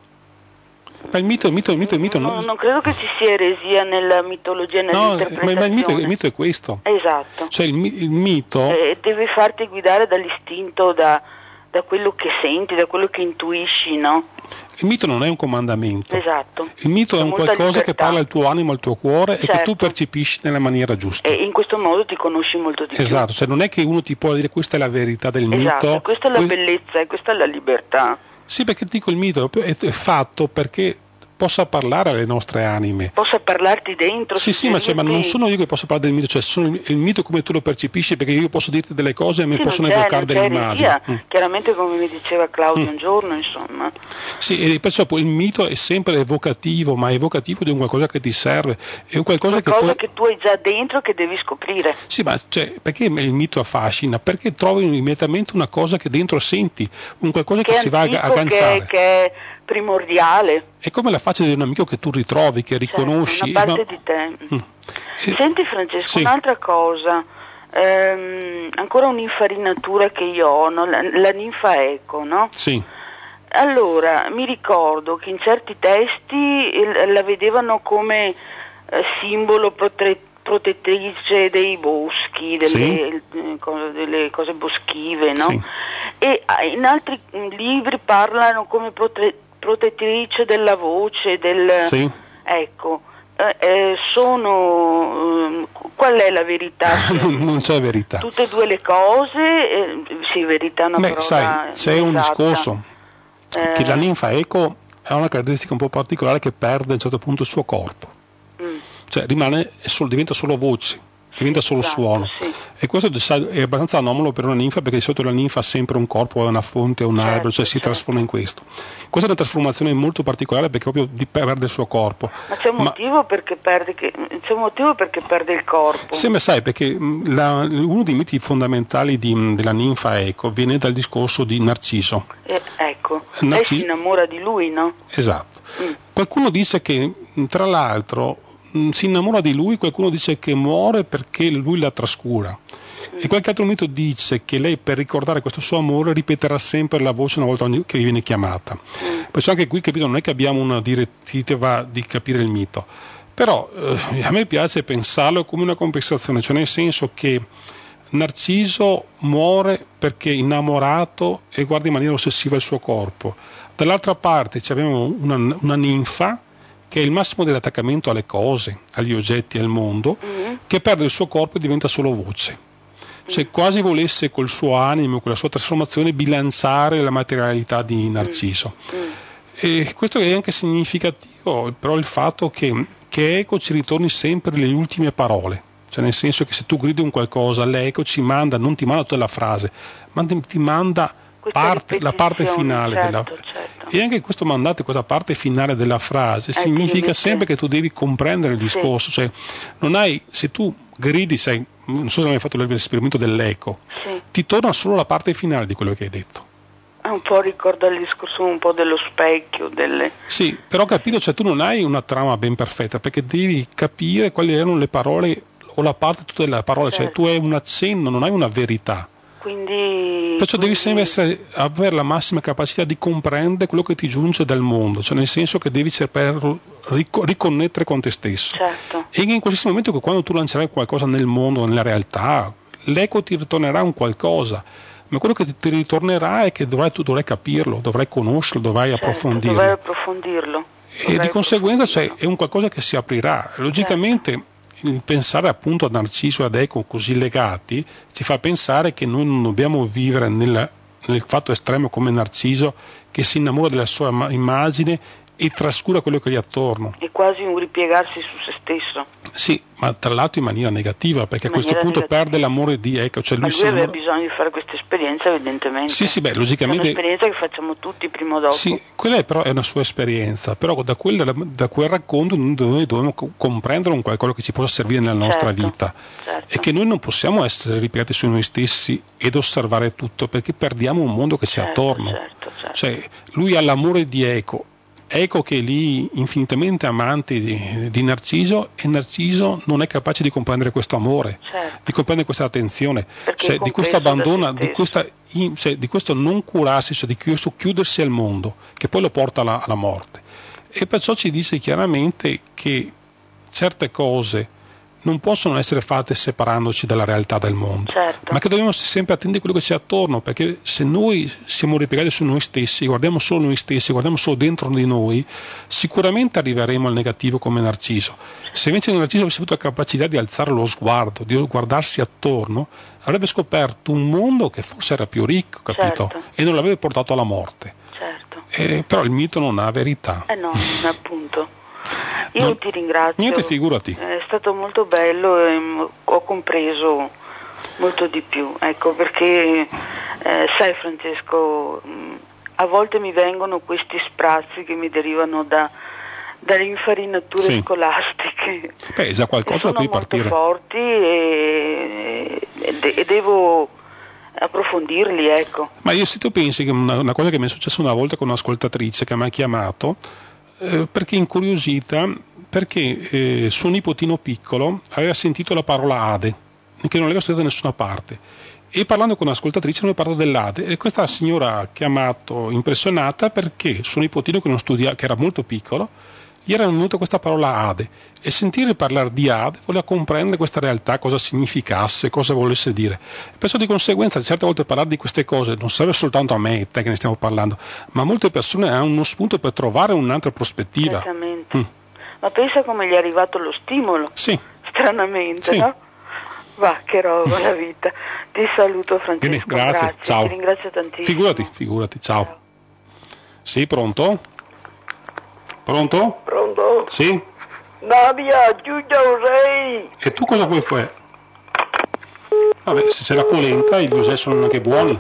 Ma il mito non credo che ci sia eresia nella mitologia, nell'interpretazione. Ma il mito è questo. Esatto. Cioè il mito deve farti guidare dall'istinto, da quello che senti, da quello che intuisci, no? Il mito non è un comandamento. Esatto. Il mito è un qualcosa che parla al tuo animo, al tuo cuore, e che tu percepisci nella maniera giusta. E in questo modo ti conosci molto di più. Esatto, cioè non è che uno ti può dire questa è la verità del mito. Questa è la bellezza e questa è la libertà. Sì, perché dico il mito è fatto perché possa parlare alle nostre anime. Possa parlarti dentro. Sì, ma non sono io che posso parlare del mito, cioè sono il mito come tu lo percepisci, perché io posso dirti delle cose e mi possono evocare delle immagini. Chiaramente, come mi diceva Claudio un giorno, insomma. Sì, e perciò poi il mito è sempre evocativo, ma è evocativo di un qualcosa che ti serve, è un qualcosa che tu hai già dentro che devi scoprire. Sì, ma perché il mito affascina? Perché trovi immediatamente una cosa che dentro senti, un qualcosa che si va a agganciare. Che è primordiale. È come la faccia di un amico che tu ritrovi, che riconosci. Una parte di te. Senti Francesco, un'altra cosa, ancora un'infarinatura che io ho, no? La ninfa Eco, no? Sì. Allora, mi ricordo che in certi testi la vedevano come simbolo protettrice dei boschi, delle cose boschive, no? Sì. E in altri libri parlano come protettrice della voce, Sì. Ecco, qual è la verità? Non c'è verità. Tutte e due le cose, sì, verità è una parola. Sai, c'è un discorso che la ninfa Eco ha una caratteristica un po' particolare, che perde a un certo punto il suo corpo. Cioè diventa solo voce. diventa solo suono. Sì. E questo è abbastanza anomalo per una ninfa, perché di solito la ninfa ha sempre un corpo, una fonte, un albero, cioè si trasforma in questo. Questa è una trasformazione molto particolare perché proprio perde il suo corpo. Ma c'è un motivo perché perde il corpo? Sembra, sai, perché uno dei miti fondamentali della ninfa Eco viene dal discorso di Narciso. Ecco, lei si innamora di lui, no? Esatto. Qualcuno dice che, tra l'altro, si innamora di lui, qualcuno dice che muore perché lui la trascura. E qualche altro mito dice che lei, per ricordare questo suo amore, ripeterà sempre la voce una volta che viene chiamata. Perciò anche qui, capito, non è che abbiamo una direttiva di capire il mito, però a me piace pensarlo come una compensazione, cioè nel senso che Narciso muore perché è innamorato e guarda in maniera ossessiva il suo corpo. Dall'altra parte abbiamo una ninfa che è il massimo dell'attaccamento alle cose, agli oggetti, al mondo, che perde il suo corpo e diventa solo voce. Cioè quasi volesse col suo animo, con la sua trasformazione, bilanciare la materialità di Narciso. E questo è anche significativo, però il fatto che Eco ci ritorni sempre le ultime parole, cioè nel senso che se tu gridi un qualcosa, l'Eco non ti manda tutta la frase, ma ti manda la parte finale certo. E anche questo mandato, questa parte finale della frase, significa sempre che tu devi comprendere il discorso, cioè se tu gridi, non so se hai mai fatto l'esperimento dell'eco, ti torna solo la parte finale di quello che hai detto. Un po' ricorda il discorso un po' dello specchio, Sì, però capito, cioè tu non hai una trama ben perfetta, perché devi capire quali erano le parole o la parte tutta della parola, cioè tu hai un accenno, non hai una verità. Perciò devi sempre avere la massima capacità di comprendere quello che ti giunge dal mondo, cioè nel senso che devi cercare riconnettere con te stesso. Certo. E in qualsiasi momento che quando tu lancerai qualcosa nel mondo, nella realtà, l'eco ti ritornerà un qualcosa, ma quello che ti ritornerà è che tu dovrai capirlo, dovrai conoscerlo, dovrai approfondirlo. Dovrai approfondirlo. E di conseguenza è un qualcosa che si aprirà. Logicamente il pensare appunto a Narciso e ad Eco così legati ci fa pensare che noi non dobbiamo vivere nel fatto estremo come Narciso, che si innamora della sua immagine e trascura quello che gli è attorno. È quasi un ripiegarsi su se stesso. Sì, ma tra l'altro in maniera negativa, perché a questo punto perde l'amore di Eco. Cioè lui aveva bisogno di fare questa esperienza, evidentemente. Sì, logicamente. È un'esperienza che facciamo tutti prima o dopo. Sì, quella però è una sua esperienza, però da quel racconto noi dobbiamo comprendere un qualcosa che ci possa servire nella nostra vita. Certo. E che noi non possiamo essere ripiegati su noi stessi ed osservare tutto, perché perdiamo un mondo che c'è attorno. Certo. Cioè lui ha l'amore di Eco che è lì infinitamente amante di Narciso, e Narciso non è capace di comprendere questo amore, di comprendere questa attenzione, cioè di questo abbandono, di questo non curarsi, cioè di questo chiudersi al mondo, che poi lo porta alla morte. E perciò ci dice chiaramente che certe cose non possono essere fatte separandoci dalla realtà del mondo, ma che dobbiamo sempre attendere quello che c'è attorno, perché se noi siamo ripiegati su noi stessi, guardiamo solo noi stessi, guardiamo solo dentro di noi, sicuramente arriveremo al negativo come Narciso. Se invece Narciso avesse avuto la capacità di alzare lo sguardo, di guardarsi attorno, avrebbe scoperto un mondo che forse era più ricco, capito? E non l'avrebbe portato alla morte. Però il mito non ha verità. No, appunto. Io ti ringrazio. Niente, figurati. È stato molto bello e ho compreso molto di più, ecco, perché sai Francesco, a volte mi vengono questi sprazzi che mi derivano dalle infarinature scolastiche. Beh, è già qualcosa da cui partire. Sono molto forti e devo approfondirli, ecco. Ma se tu pensi che una cosa che mi è successa una volta con un'ascoltatrice che mi ha chiamato, perché incuriosita, perché suo nipotino piccolo aveva sentito la parola Ade, che non l'aveva sentita da nessuna parte, e parlando con un'ascoltatrice noi parlo dell'Ade, e questa signora ha chiamato impressionata perché suo nipotino che era molto piccolo, gli era venuta questa parola Ade, e sentire parlare di Ade voleva comprendere questa realtà, cosa significasse, cosa volesse dire. Perciò di conseguenza certe volte parlare di queste cose non serve soltanto a me e te che ne stiamo parlando, ma molte persone hanno uno spunto per trovare un'altra prospettiva. Esattamente. Ma pensa come gli è arrivato lo stimolo. Sì. Stranamente, no? Va, che roba la vita. Ti saluto Francesco. Bene, grazie. Ciao. Ti ringrazio tantissimo. Figurati, ciao. Sì, pronto? Pronto? Pronto? Sì? Nadia, Giugia Usei. E tu cosa vuoi fare? Vabbè, se c'è la polenta, gli uselli sono anche buoni.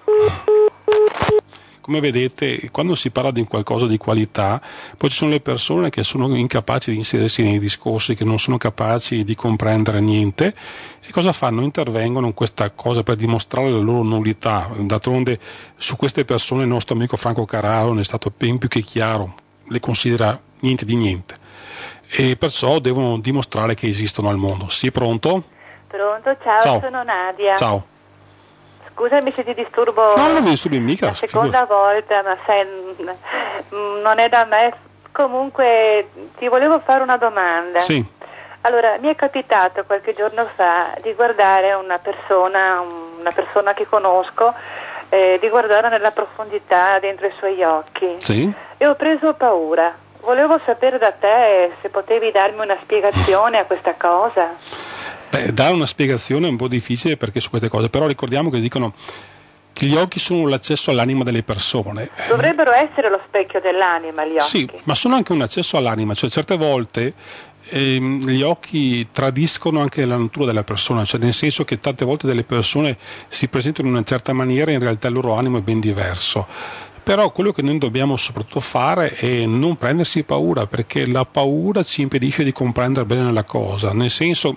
Come vedete, quando si parla di qualcosa di qualità, poi ci sono le persone che sono incapaci di inserirsi nei discorsi, che non sono capaci di comprendere niente, e cosa fanno? Intervengono in questa cosa per dimostrare la loro nullità. D'altronde su queste persone il nostro amico Franco Carraro ne è stato ben più che chiaro, le considera niente di niente, e perciò devono dimostrare che esistono al mondo. Sì, pronto? Pronto, ciao. Sono Nadia. Ciao. Scusami se ti disturbo. No, non mi disturbi mica. La seconda volta, ma sai, non è da me. Comunque ti volevo fare una domanda. Sì. Allora, mi è capitato qualche giorno fa di guardare una persona che conosco, di guardarla nella profondità dentro i suoi occhi. Sì. E ho preso paura. Volevo sapere da te se potevi darmi una spiegazione a questa cosa. Beh, dare una spiegazione è un po' difficile perché su queste cose, però ricordiamo che dicono che gli occhi sono l'accesso all'anima delle persone. Dovrebbero essere lo specchio dell'anima gli occhi. Sì, ma sono anche un accesso all'anima, cioè certe volte gli occhi tradiscono anche la natura della persona, cioè nel senso che tante volte delle persone si presentano in una certa maniera e in realtà il loro animo è ben diverso. Però quello che noi dobbiamo soprattutto fare è non prendersi paura, perché la paura ci impedisce di comprendere bene la cosa, nel senso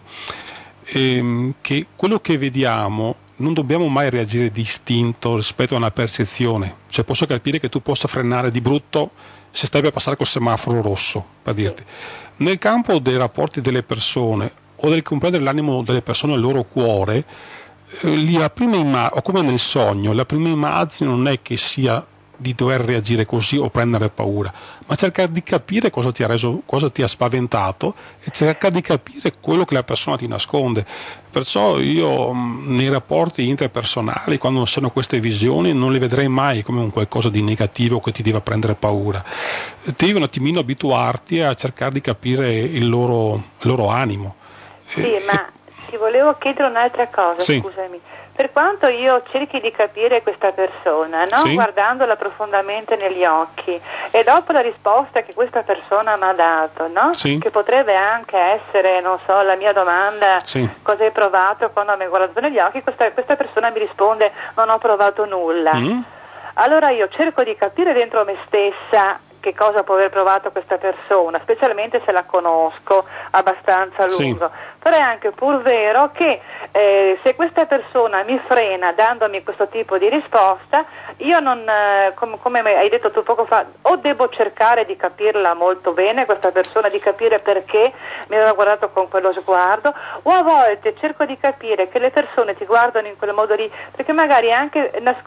che quello che vediamo non dobbiamo mai reagire distinto rispetto a una percezione. Cioè posso capire che tu possa frenare di brutto se stai per passare col semaforo rosso, per dirti. Nel campo dei rapporti delle persone o del comprendere l'animo delle persone, il loro cuore, la prima o come nel sogno, la prima immagine non è che sia di dover reagire così o prendere paura, ma cercare di capire cosa ti ha spaventato e cercare di capire quello che la persona ti nasconde. Perciò io nei rapporti interpersonali, quando sono queste visioni, non le vedrei mai come un qualcosa di negativo che ti deve prendere paura. Devi un attimino abituarti a cercare di capire il loro animo. Sì, ma ti volevo chiedere un'altra cosa, sì. Scusami. Per quanto io cerchi di capire questa persona, no? Sì. Guardandola profondamente negli occhi, e dopo la risposta che questa persona mi ha dato, no? Sì. Che potrebbe anche essere, non so, la mia domanda, sì. Cosa hai provato quando mi hai guardato negli occhi, questa persona mi risponde non ho provato nulla. Allora io cerco di capire dentro me stessa che cosa può aver provato questa persona, specialmente se la conosco abbastanza a lungo. Sì. Però è anche pur vero che se questa persona mi frena dandomi questo tipo di risposta, io non, come hai detto tu poco fa, o devo cercare di capirla molto bene questa persona, di capire perché mi aveva guardato con quello sguardo, o a volte cerco di capire che le persone ti guardano in quel modo lì perché magari anche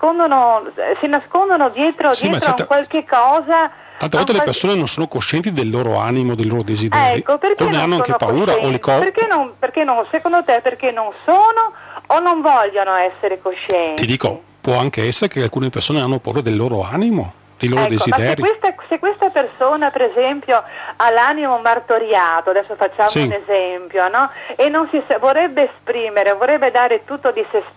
si nascondono dietro a qualche cosa. Tante volte le persone non sono coscienti del loro animo, dei loro desideri, ecco, perché o ne hanno anche paura, o le cose. Perché non, secondo te, perché non sono o non vogliono essere coscienti? Ti dico, può anche essere che alcune persone hanno paura del loro animo, dei loro desideri. Ma se questa persona, per esempio, ha l'animo martoriato, adesso facciamo un esempio, no? E non vorrebbe esprimere, vorrebbe dare tutto di se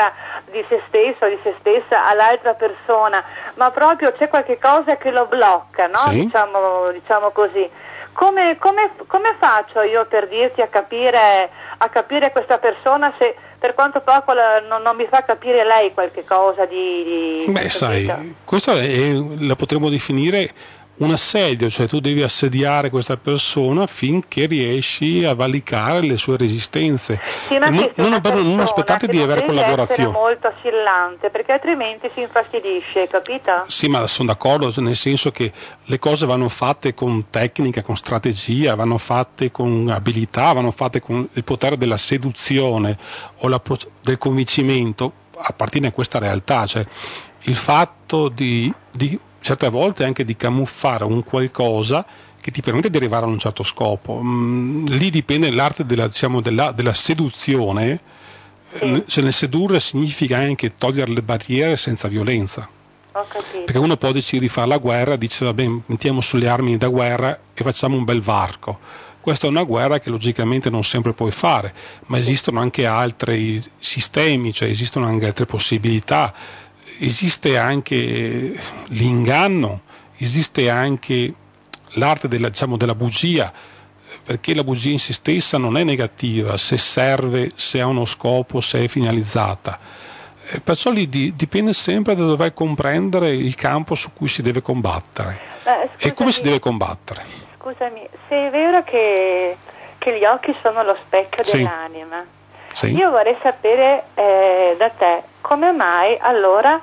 stessa all'altra persona, ma proprio c'è qualche cosa che lo blocca, no? Diciamo così. Come faccio io per dirti a capire questa persona se per quanto poco non mi fa capire lei qualche cosa di Beh, sai, questo la potremmo definire un assedio, cioè tu devi assediare questa persona finché riesci a valicare le sue resistenze. Sì, ma non aspettate di avere collaborazione. Deve essere molto assillante, perché altrimenti si infastidisce, capito? Sì, ma sono d'accordo, nel senso che le cose vanno fatte con tecnica, con strategia, vanno fatte con abilità, vanno fatte con il potere della seduzione o del convincimento, appartiene a questa realtà, cioè il fatto di certe volte anche di camuffare un qualcosa che ti permette di arrivare a un certo scopo. Lì dipende l'arte della seduzione, cioè nel sedurre significa anche togliere le barriere senza violenza. Ho capito. Perché uno può decidere di fare la guerra, dice va bene, mettiamo sulle armi da guerra e facciamo un bel varco. Questa è una guerra che logicamente non sempre puoi fare, ma esistono anche altri sistemi, cioè esistono anche altre possibilità. Esiste anche l'inganno, esiste anche l'arte della bugia. perché la bugia in se stessa non è negativa, se serve, se ha uno scopo, se è finalizzata. Perciò lì dipende sempre da dove comprendere il campo su cui si deve combattere e come si deve combattere. Scusami, se è vero che gli occhi sono lo specchio dell'anima, io vorrei sapere da te come mai allora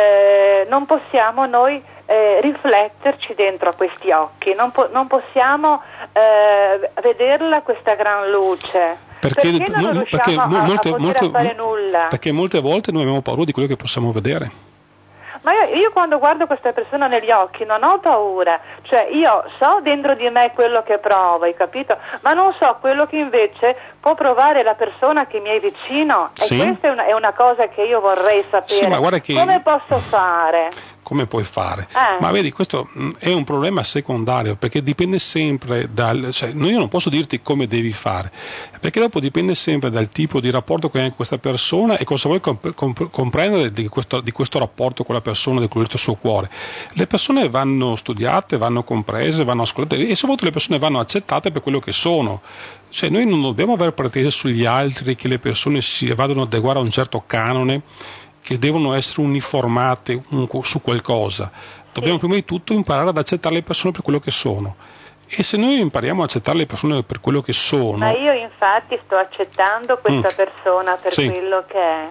non possiamo noi rifletterci dentro a questi occhi, non possiamo vederla questa gran luce. Perché non riusciamo a fare nulla? Perché molte volte noi abbiamo paura di quello che possiamo vedere. Ma io quando guardo questa persona negli occhi non ho paura, cioè io so dentro di me quello che prova, hai capito? Ma non so quello che invece può provare la persona che mi è vicino, e questa è una cosa che io vorrei sapere. Ma guarda che... Come posso fare? Come puoi fare? Ma vedi, questo è un problema secondario, perché dipende sempre cioè io non posso dirti come devi fare, perché dopo dipende sempre dal tipo di rapporto che hai con questa persona e cosa vuoi comprendere di questo rapporto con la persona, di quello del suo cuore. Le persone vanno studiate, vanno comprese, vanno ascoltate e soprattutto le persone vanno accettate per quello che sono. Cioè noi non dobbiamo avere pretese sugli altri che le persone si vadano ad adeguare a un certo canone, che devono essere uniformate su qualcosa. Dobbiamo prima di tutto imparare ad accettare le persone per quello che sono. E se noi impariamo ad accettare le persone per quello che sono... Ma io infatti sto accettando questa persona per quello che è.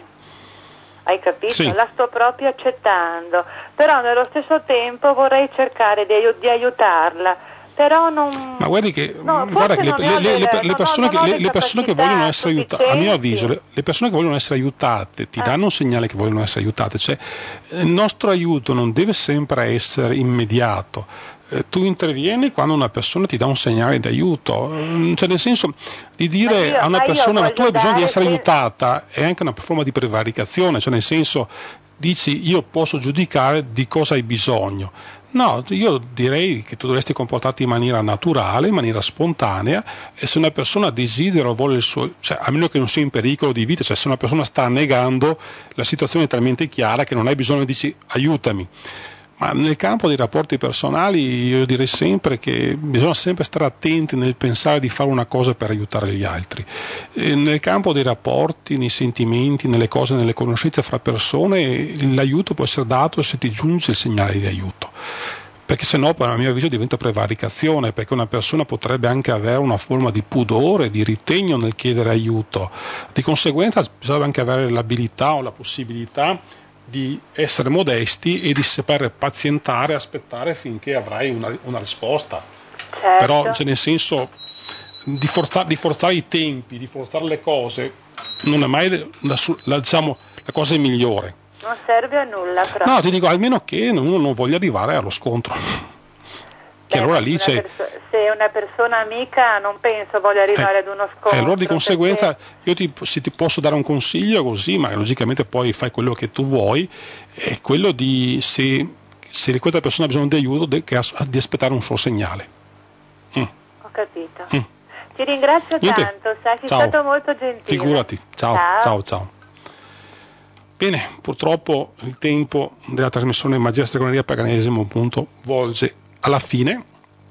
Hai capito? La sto proprio accettando. Però nello stesso tempo vorrei cercare di aiutarla. Però non... Ma guardi che, guarda che le persone che vogliono essere aiutate, a mio avviso, le persone che vogliono essere aiutate ti danno un segnale che vogliono essere aiutate, cioè il nostro aiuto non deve sempre essere immediato. Tu intervieni quando una persona ti dà un segnale di aiuto, cioè nel senso di dire a una persona ma tu hai bisogno di essere aiutata, è anche una forma di prevaricazione, cioè nel senso dici io posso giudicare di cosa hai bisogno. No, io direi che tu dovresti comportarti in maniera naturale, in maniera spontanea, e se una persona desidera o vuole il suo, cioè a meno che non sia in pericolo di vita, cioè se una persona sta negando, la situazione è talmente chiara che non hai bisogno di dici aiutami. Ma nel campo dei rapporti personali io direi sempre che bisogna sempre stare attenti nel pensare di fare una cosa per aiutare gli altri. Nel campo dei rapporti, nei sentimenti, nelle cose, nelle conoscenze fra persone, l'aiuto può essere dato se ti giunge il segnale di aiuto. Perché se no, a mio avviso, diventa prevaricazione, perché una persona potrebbe anche avere una forma di pudore, di ritegno nel chiedere aiuto. Di conseguenza bisogna anche avere l'abilità o la possibilità di essere modesti e di saper pazientare, aspettare finché avrai una risposta. Certo. Però nel senso di forzare i tempi, di forzare le cose non è mai la cosa migliore. Non serve a nulla però. No, ti dico, almeno che uno non voglia arrivare allo scontro. Che allora lì c'è... Se una persona amica non penso voglia arrivare ad uno scontro. Allora di conseguenza io ti posso dare un consiglio così, ma logicamente poi fai quello che tu vuoi, è quello di se questa persona ha bisogno di aiuto di aspettare un suo segnale. Ho capito. Ti ringrazio tanto, sei stato molto gentile. Figurati, ciao. Bene, purtroppo il tempo della trasmissione Magia Stregoneria Paganesimo appunto volge alla fine.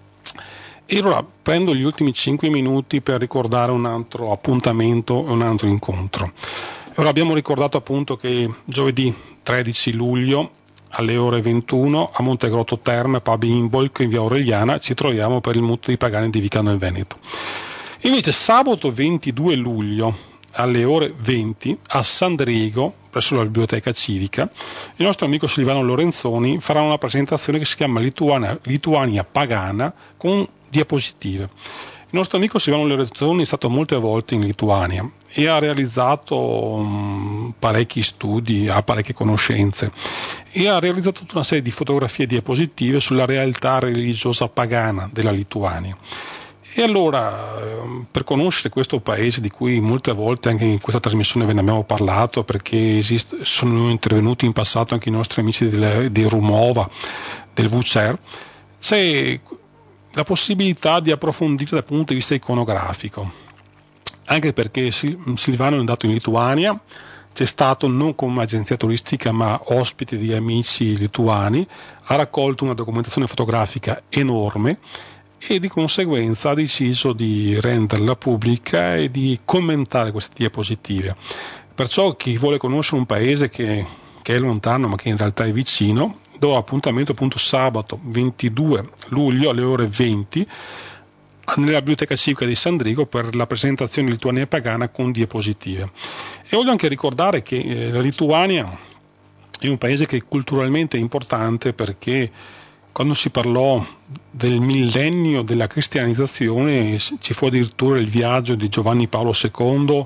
E allora prendo gli ultimi 5 minuti per ricordare un altro appuntamento e un altro incontro. Ora abbiamo ricordato appunto che giovedì 13 luglio alle ore 21 a Montegrotto Terme, Pub Imbolc in via Aureliana ci troviamo per il mutuo di Pagani di Vicano del Veneto. Invece sabato 22 luglio alle ore 20 a San Drigo, presso la biblioteca civica, il nostro amico Silvano Lorenzoni farà una presentazione che si chiama Lituania Pagana con diapositive. Il nostro amico Silvano Lorenzoni è stato molte volte in Lituania e ha realizzato parecchi studi, ha parecchie conoscenze e ha realizzato tutta una serie di fotografie e diapositive sulla realtà religiosa pagana della Lituania. E allora, per conoscere questo paese di cui molte volte anche in questa trasmissione ve ne abbiamo parlato, perché sono intervenuti in passato anche i nostri amici di Rumova, del VCER, c'è la possibilità di approfondire dal punto di vista iconografico, anche perché Silvano è andato in Lituania, c'è stato non come agenzia turistica ma ospite di amici lituani, ha raccolto una documentazione fotografica enorme e di conseguenza ha deciso di renderla pubblica e di commentare queste diapositive. Perciò chi vuole conoscere un paese che è lontano ma che in realtà è vicino, do appuntamento appunto sabato 22 luglio alle ore 20 nella Biblioteca Civica di Sandrigo per la presentazione Lituania Pagana con diapositive. E voglio anche ricordare che la Lituania è un paese che culturalmente è importante, perché quando si parlò del millennio della cristianizzazione ci fu addirittura il viaggio di Giovanni Paolo II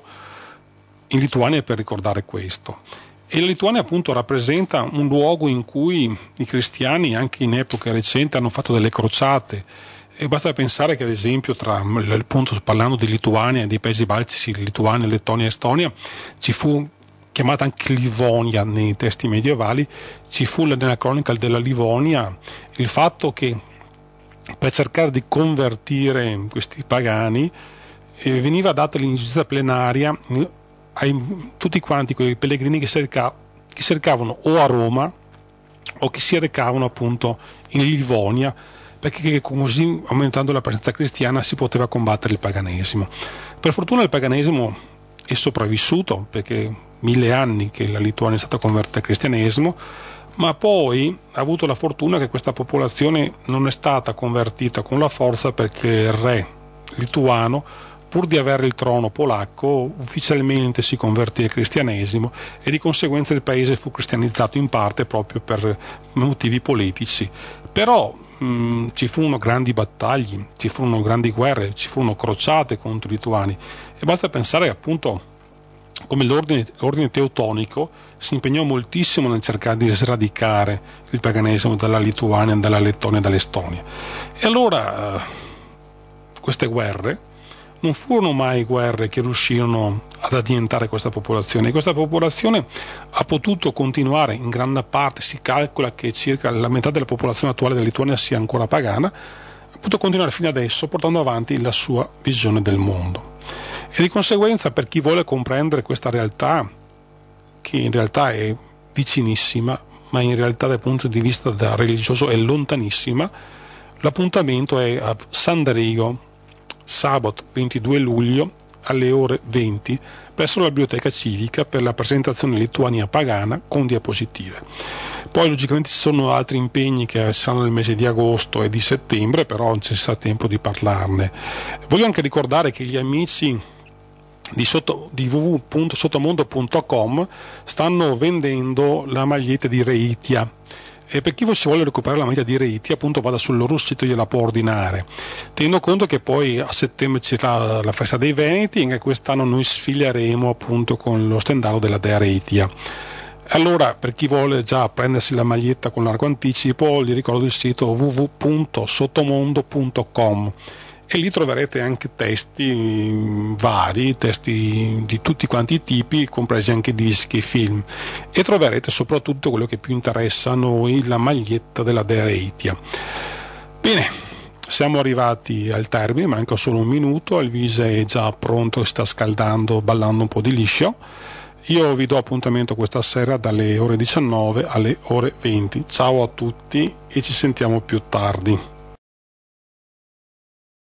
in Lituania per ricordare questo. E la Lituania appunto rappresenta un luogo in cui i cristiani anche in epoca recente hanno fatto delle crociate, e basta pensare che ad esempio appunto parlando di Lituania e dei paesi baltici, Lituania, Lettonia e Estonia, ci fu chiamata anche Livonia nei testi medievali, ci fu nella cronica della Livonia il fatto che per cercare di convertire questi pagani veniva data l'iniziativa plenaria a tutti quanti quei pellegrini che si recavano o a Roma o che si recavano appunto in Livonia, perché così, aumentando la presenza cristiana, si poteva combattere il paganesimo. Per fortuna il paganesimo è sopravvissuto, perché 1000 anni che la Lituania è stata convertita al cristianesimo, ma poi ha avuto la fortuna che questa popolazione non è stata convertita con la forza, perché il re lituano, pur di avere il trono polacco, ufficialmente si convertì al cristianesimo e di conseguenza il paese fu cristianizzato in parte proprio per motivi politici. Però ci furono grandi battaglie, ci furono grandi guerre, ci furono crociate contro i lituani, e basta pensare appunto come l'ordine teutonico si impegnò moltissimo nel cercare di sradicare il paganesimo dalla Lituania, dalla Lettonia e dall'Estonia. E allora queste guerre non furono mai guerre che riuscirono ad annientare questa popolazione, e questa popolazione ha potuto continuare in grande parte, si calcola che circa la metà della popolazione attuale della Lituania sia ancora pagana, ha potuto continuare fino adesso portando avanti la sua visione del mondo. E di conseguenza, per chi vuole comprendere questa realtà, che in realtà è vicinissima, ma in realtà dal punto di vista religioso è lontanissima, l'appuntamento è a Sandrigo, sabato 22 luglio alle ore 20 presso la Biblioteca Civica per la presentazione Lituania Pagana con diapositive. Poi logicamente ci sono altri impegni che saranno nel mese di agosto e di settembre, però non ci sarà tempo di parlarne. Voglio anche ricordare che gli amici di www.sottomondo.com stanno vendendo la maglietta di Reitia, e per chi si vuole recuperare la maglietta di Reitia appunto vada sul loro sito, gliela può ordinare, tenendo conto che poi a settembre ci sarà la festa dei Veneti e anche quest'anno noi sfileremo appunto con lo stendardo della dea Reitia. Allora, per chi vuole già prendersi la maglietta con largo anticipo, gli ricordo il sito www.sottomondo.com, e lì troverete anche testi vari, testi di tutti quanti i tipi, compresi anche dischi e film, e troverete soprattutto quello che più interessa a noi, la maglietta della dea Reitia. Bene, siamo arrivati al termine, manca solo un minuto, Elvise è già pronto, sta scaldando, ballando un po' di liscio. Io vi do appuntamento questa sera dalle ore 19 alle ore 20. Ciao a tutti e ci sentiamo più tardi.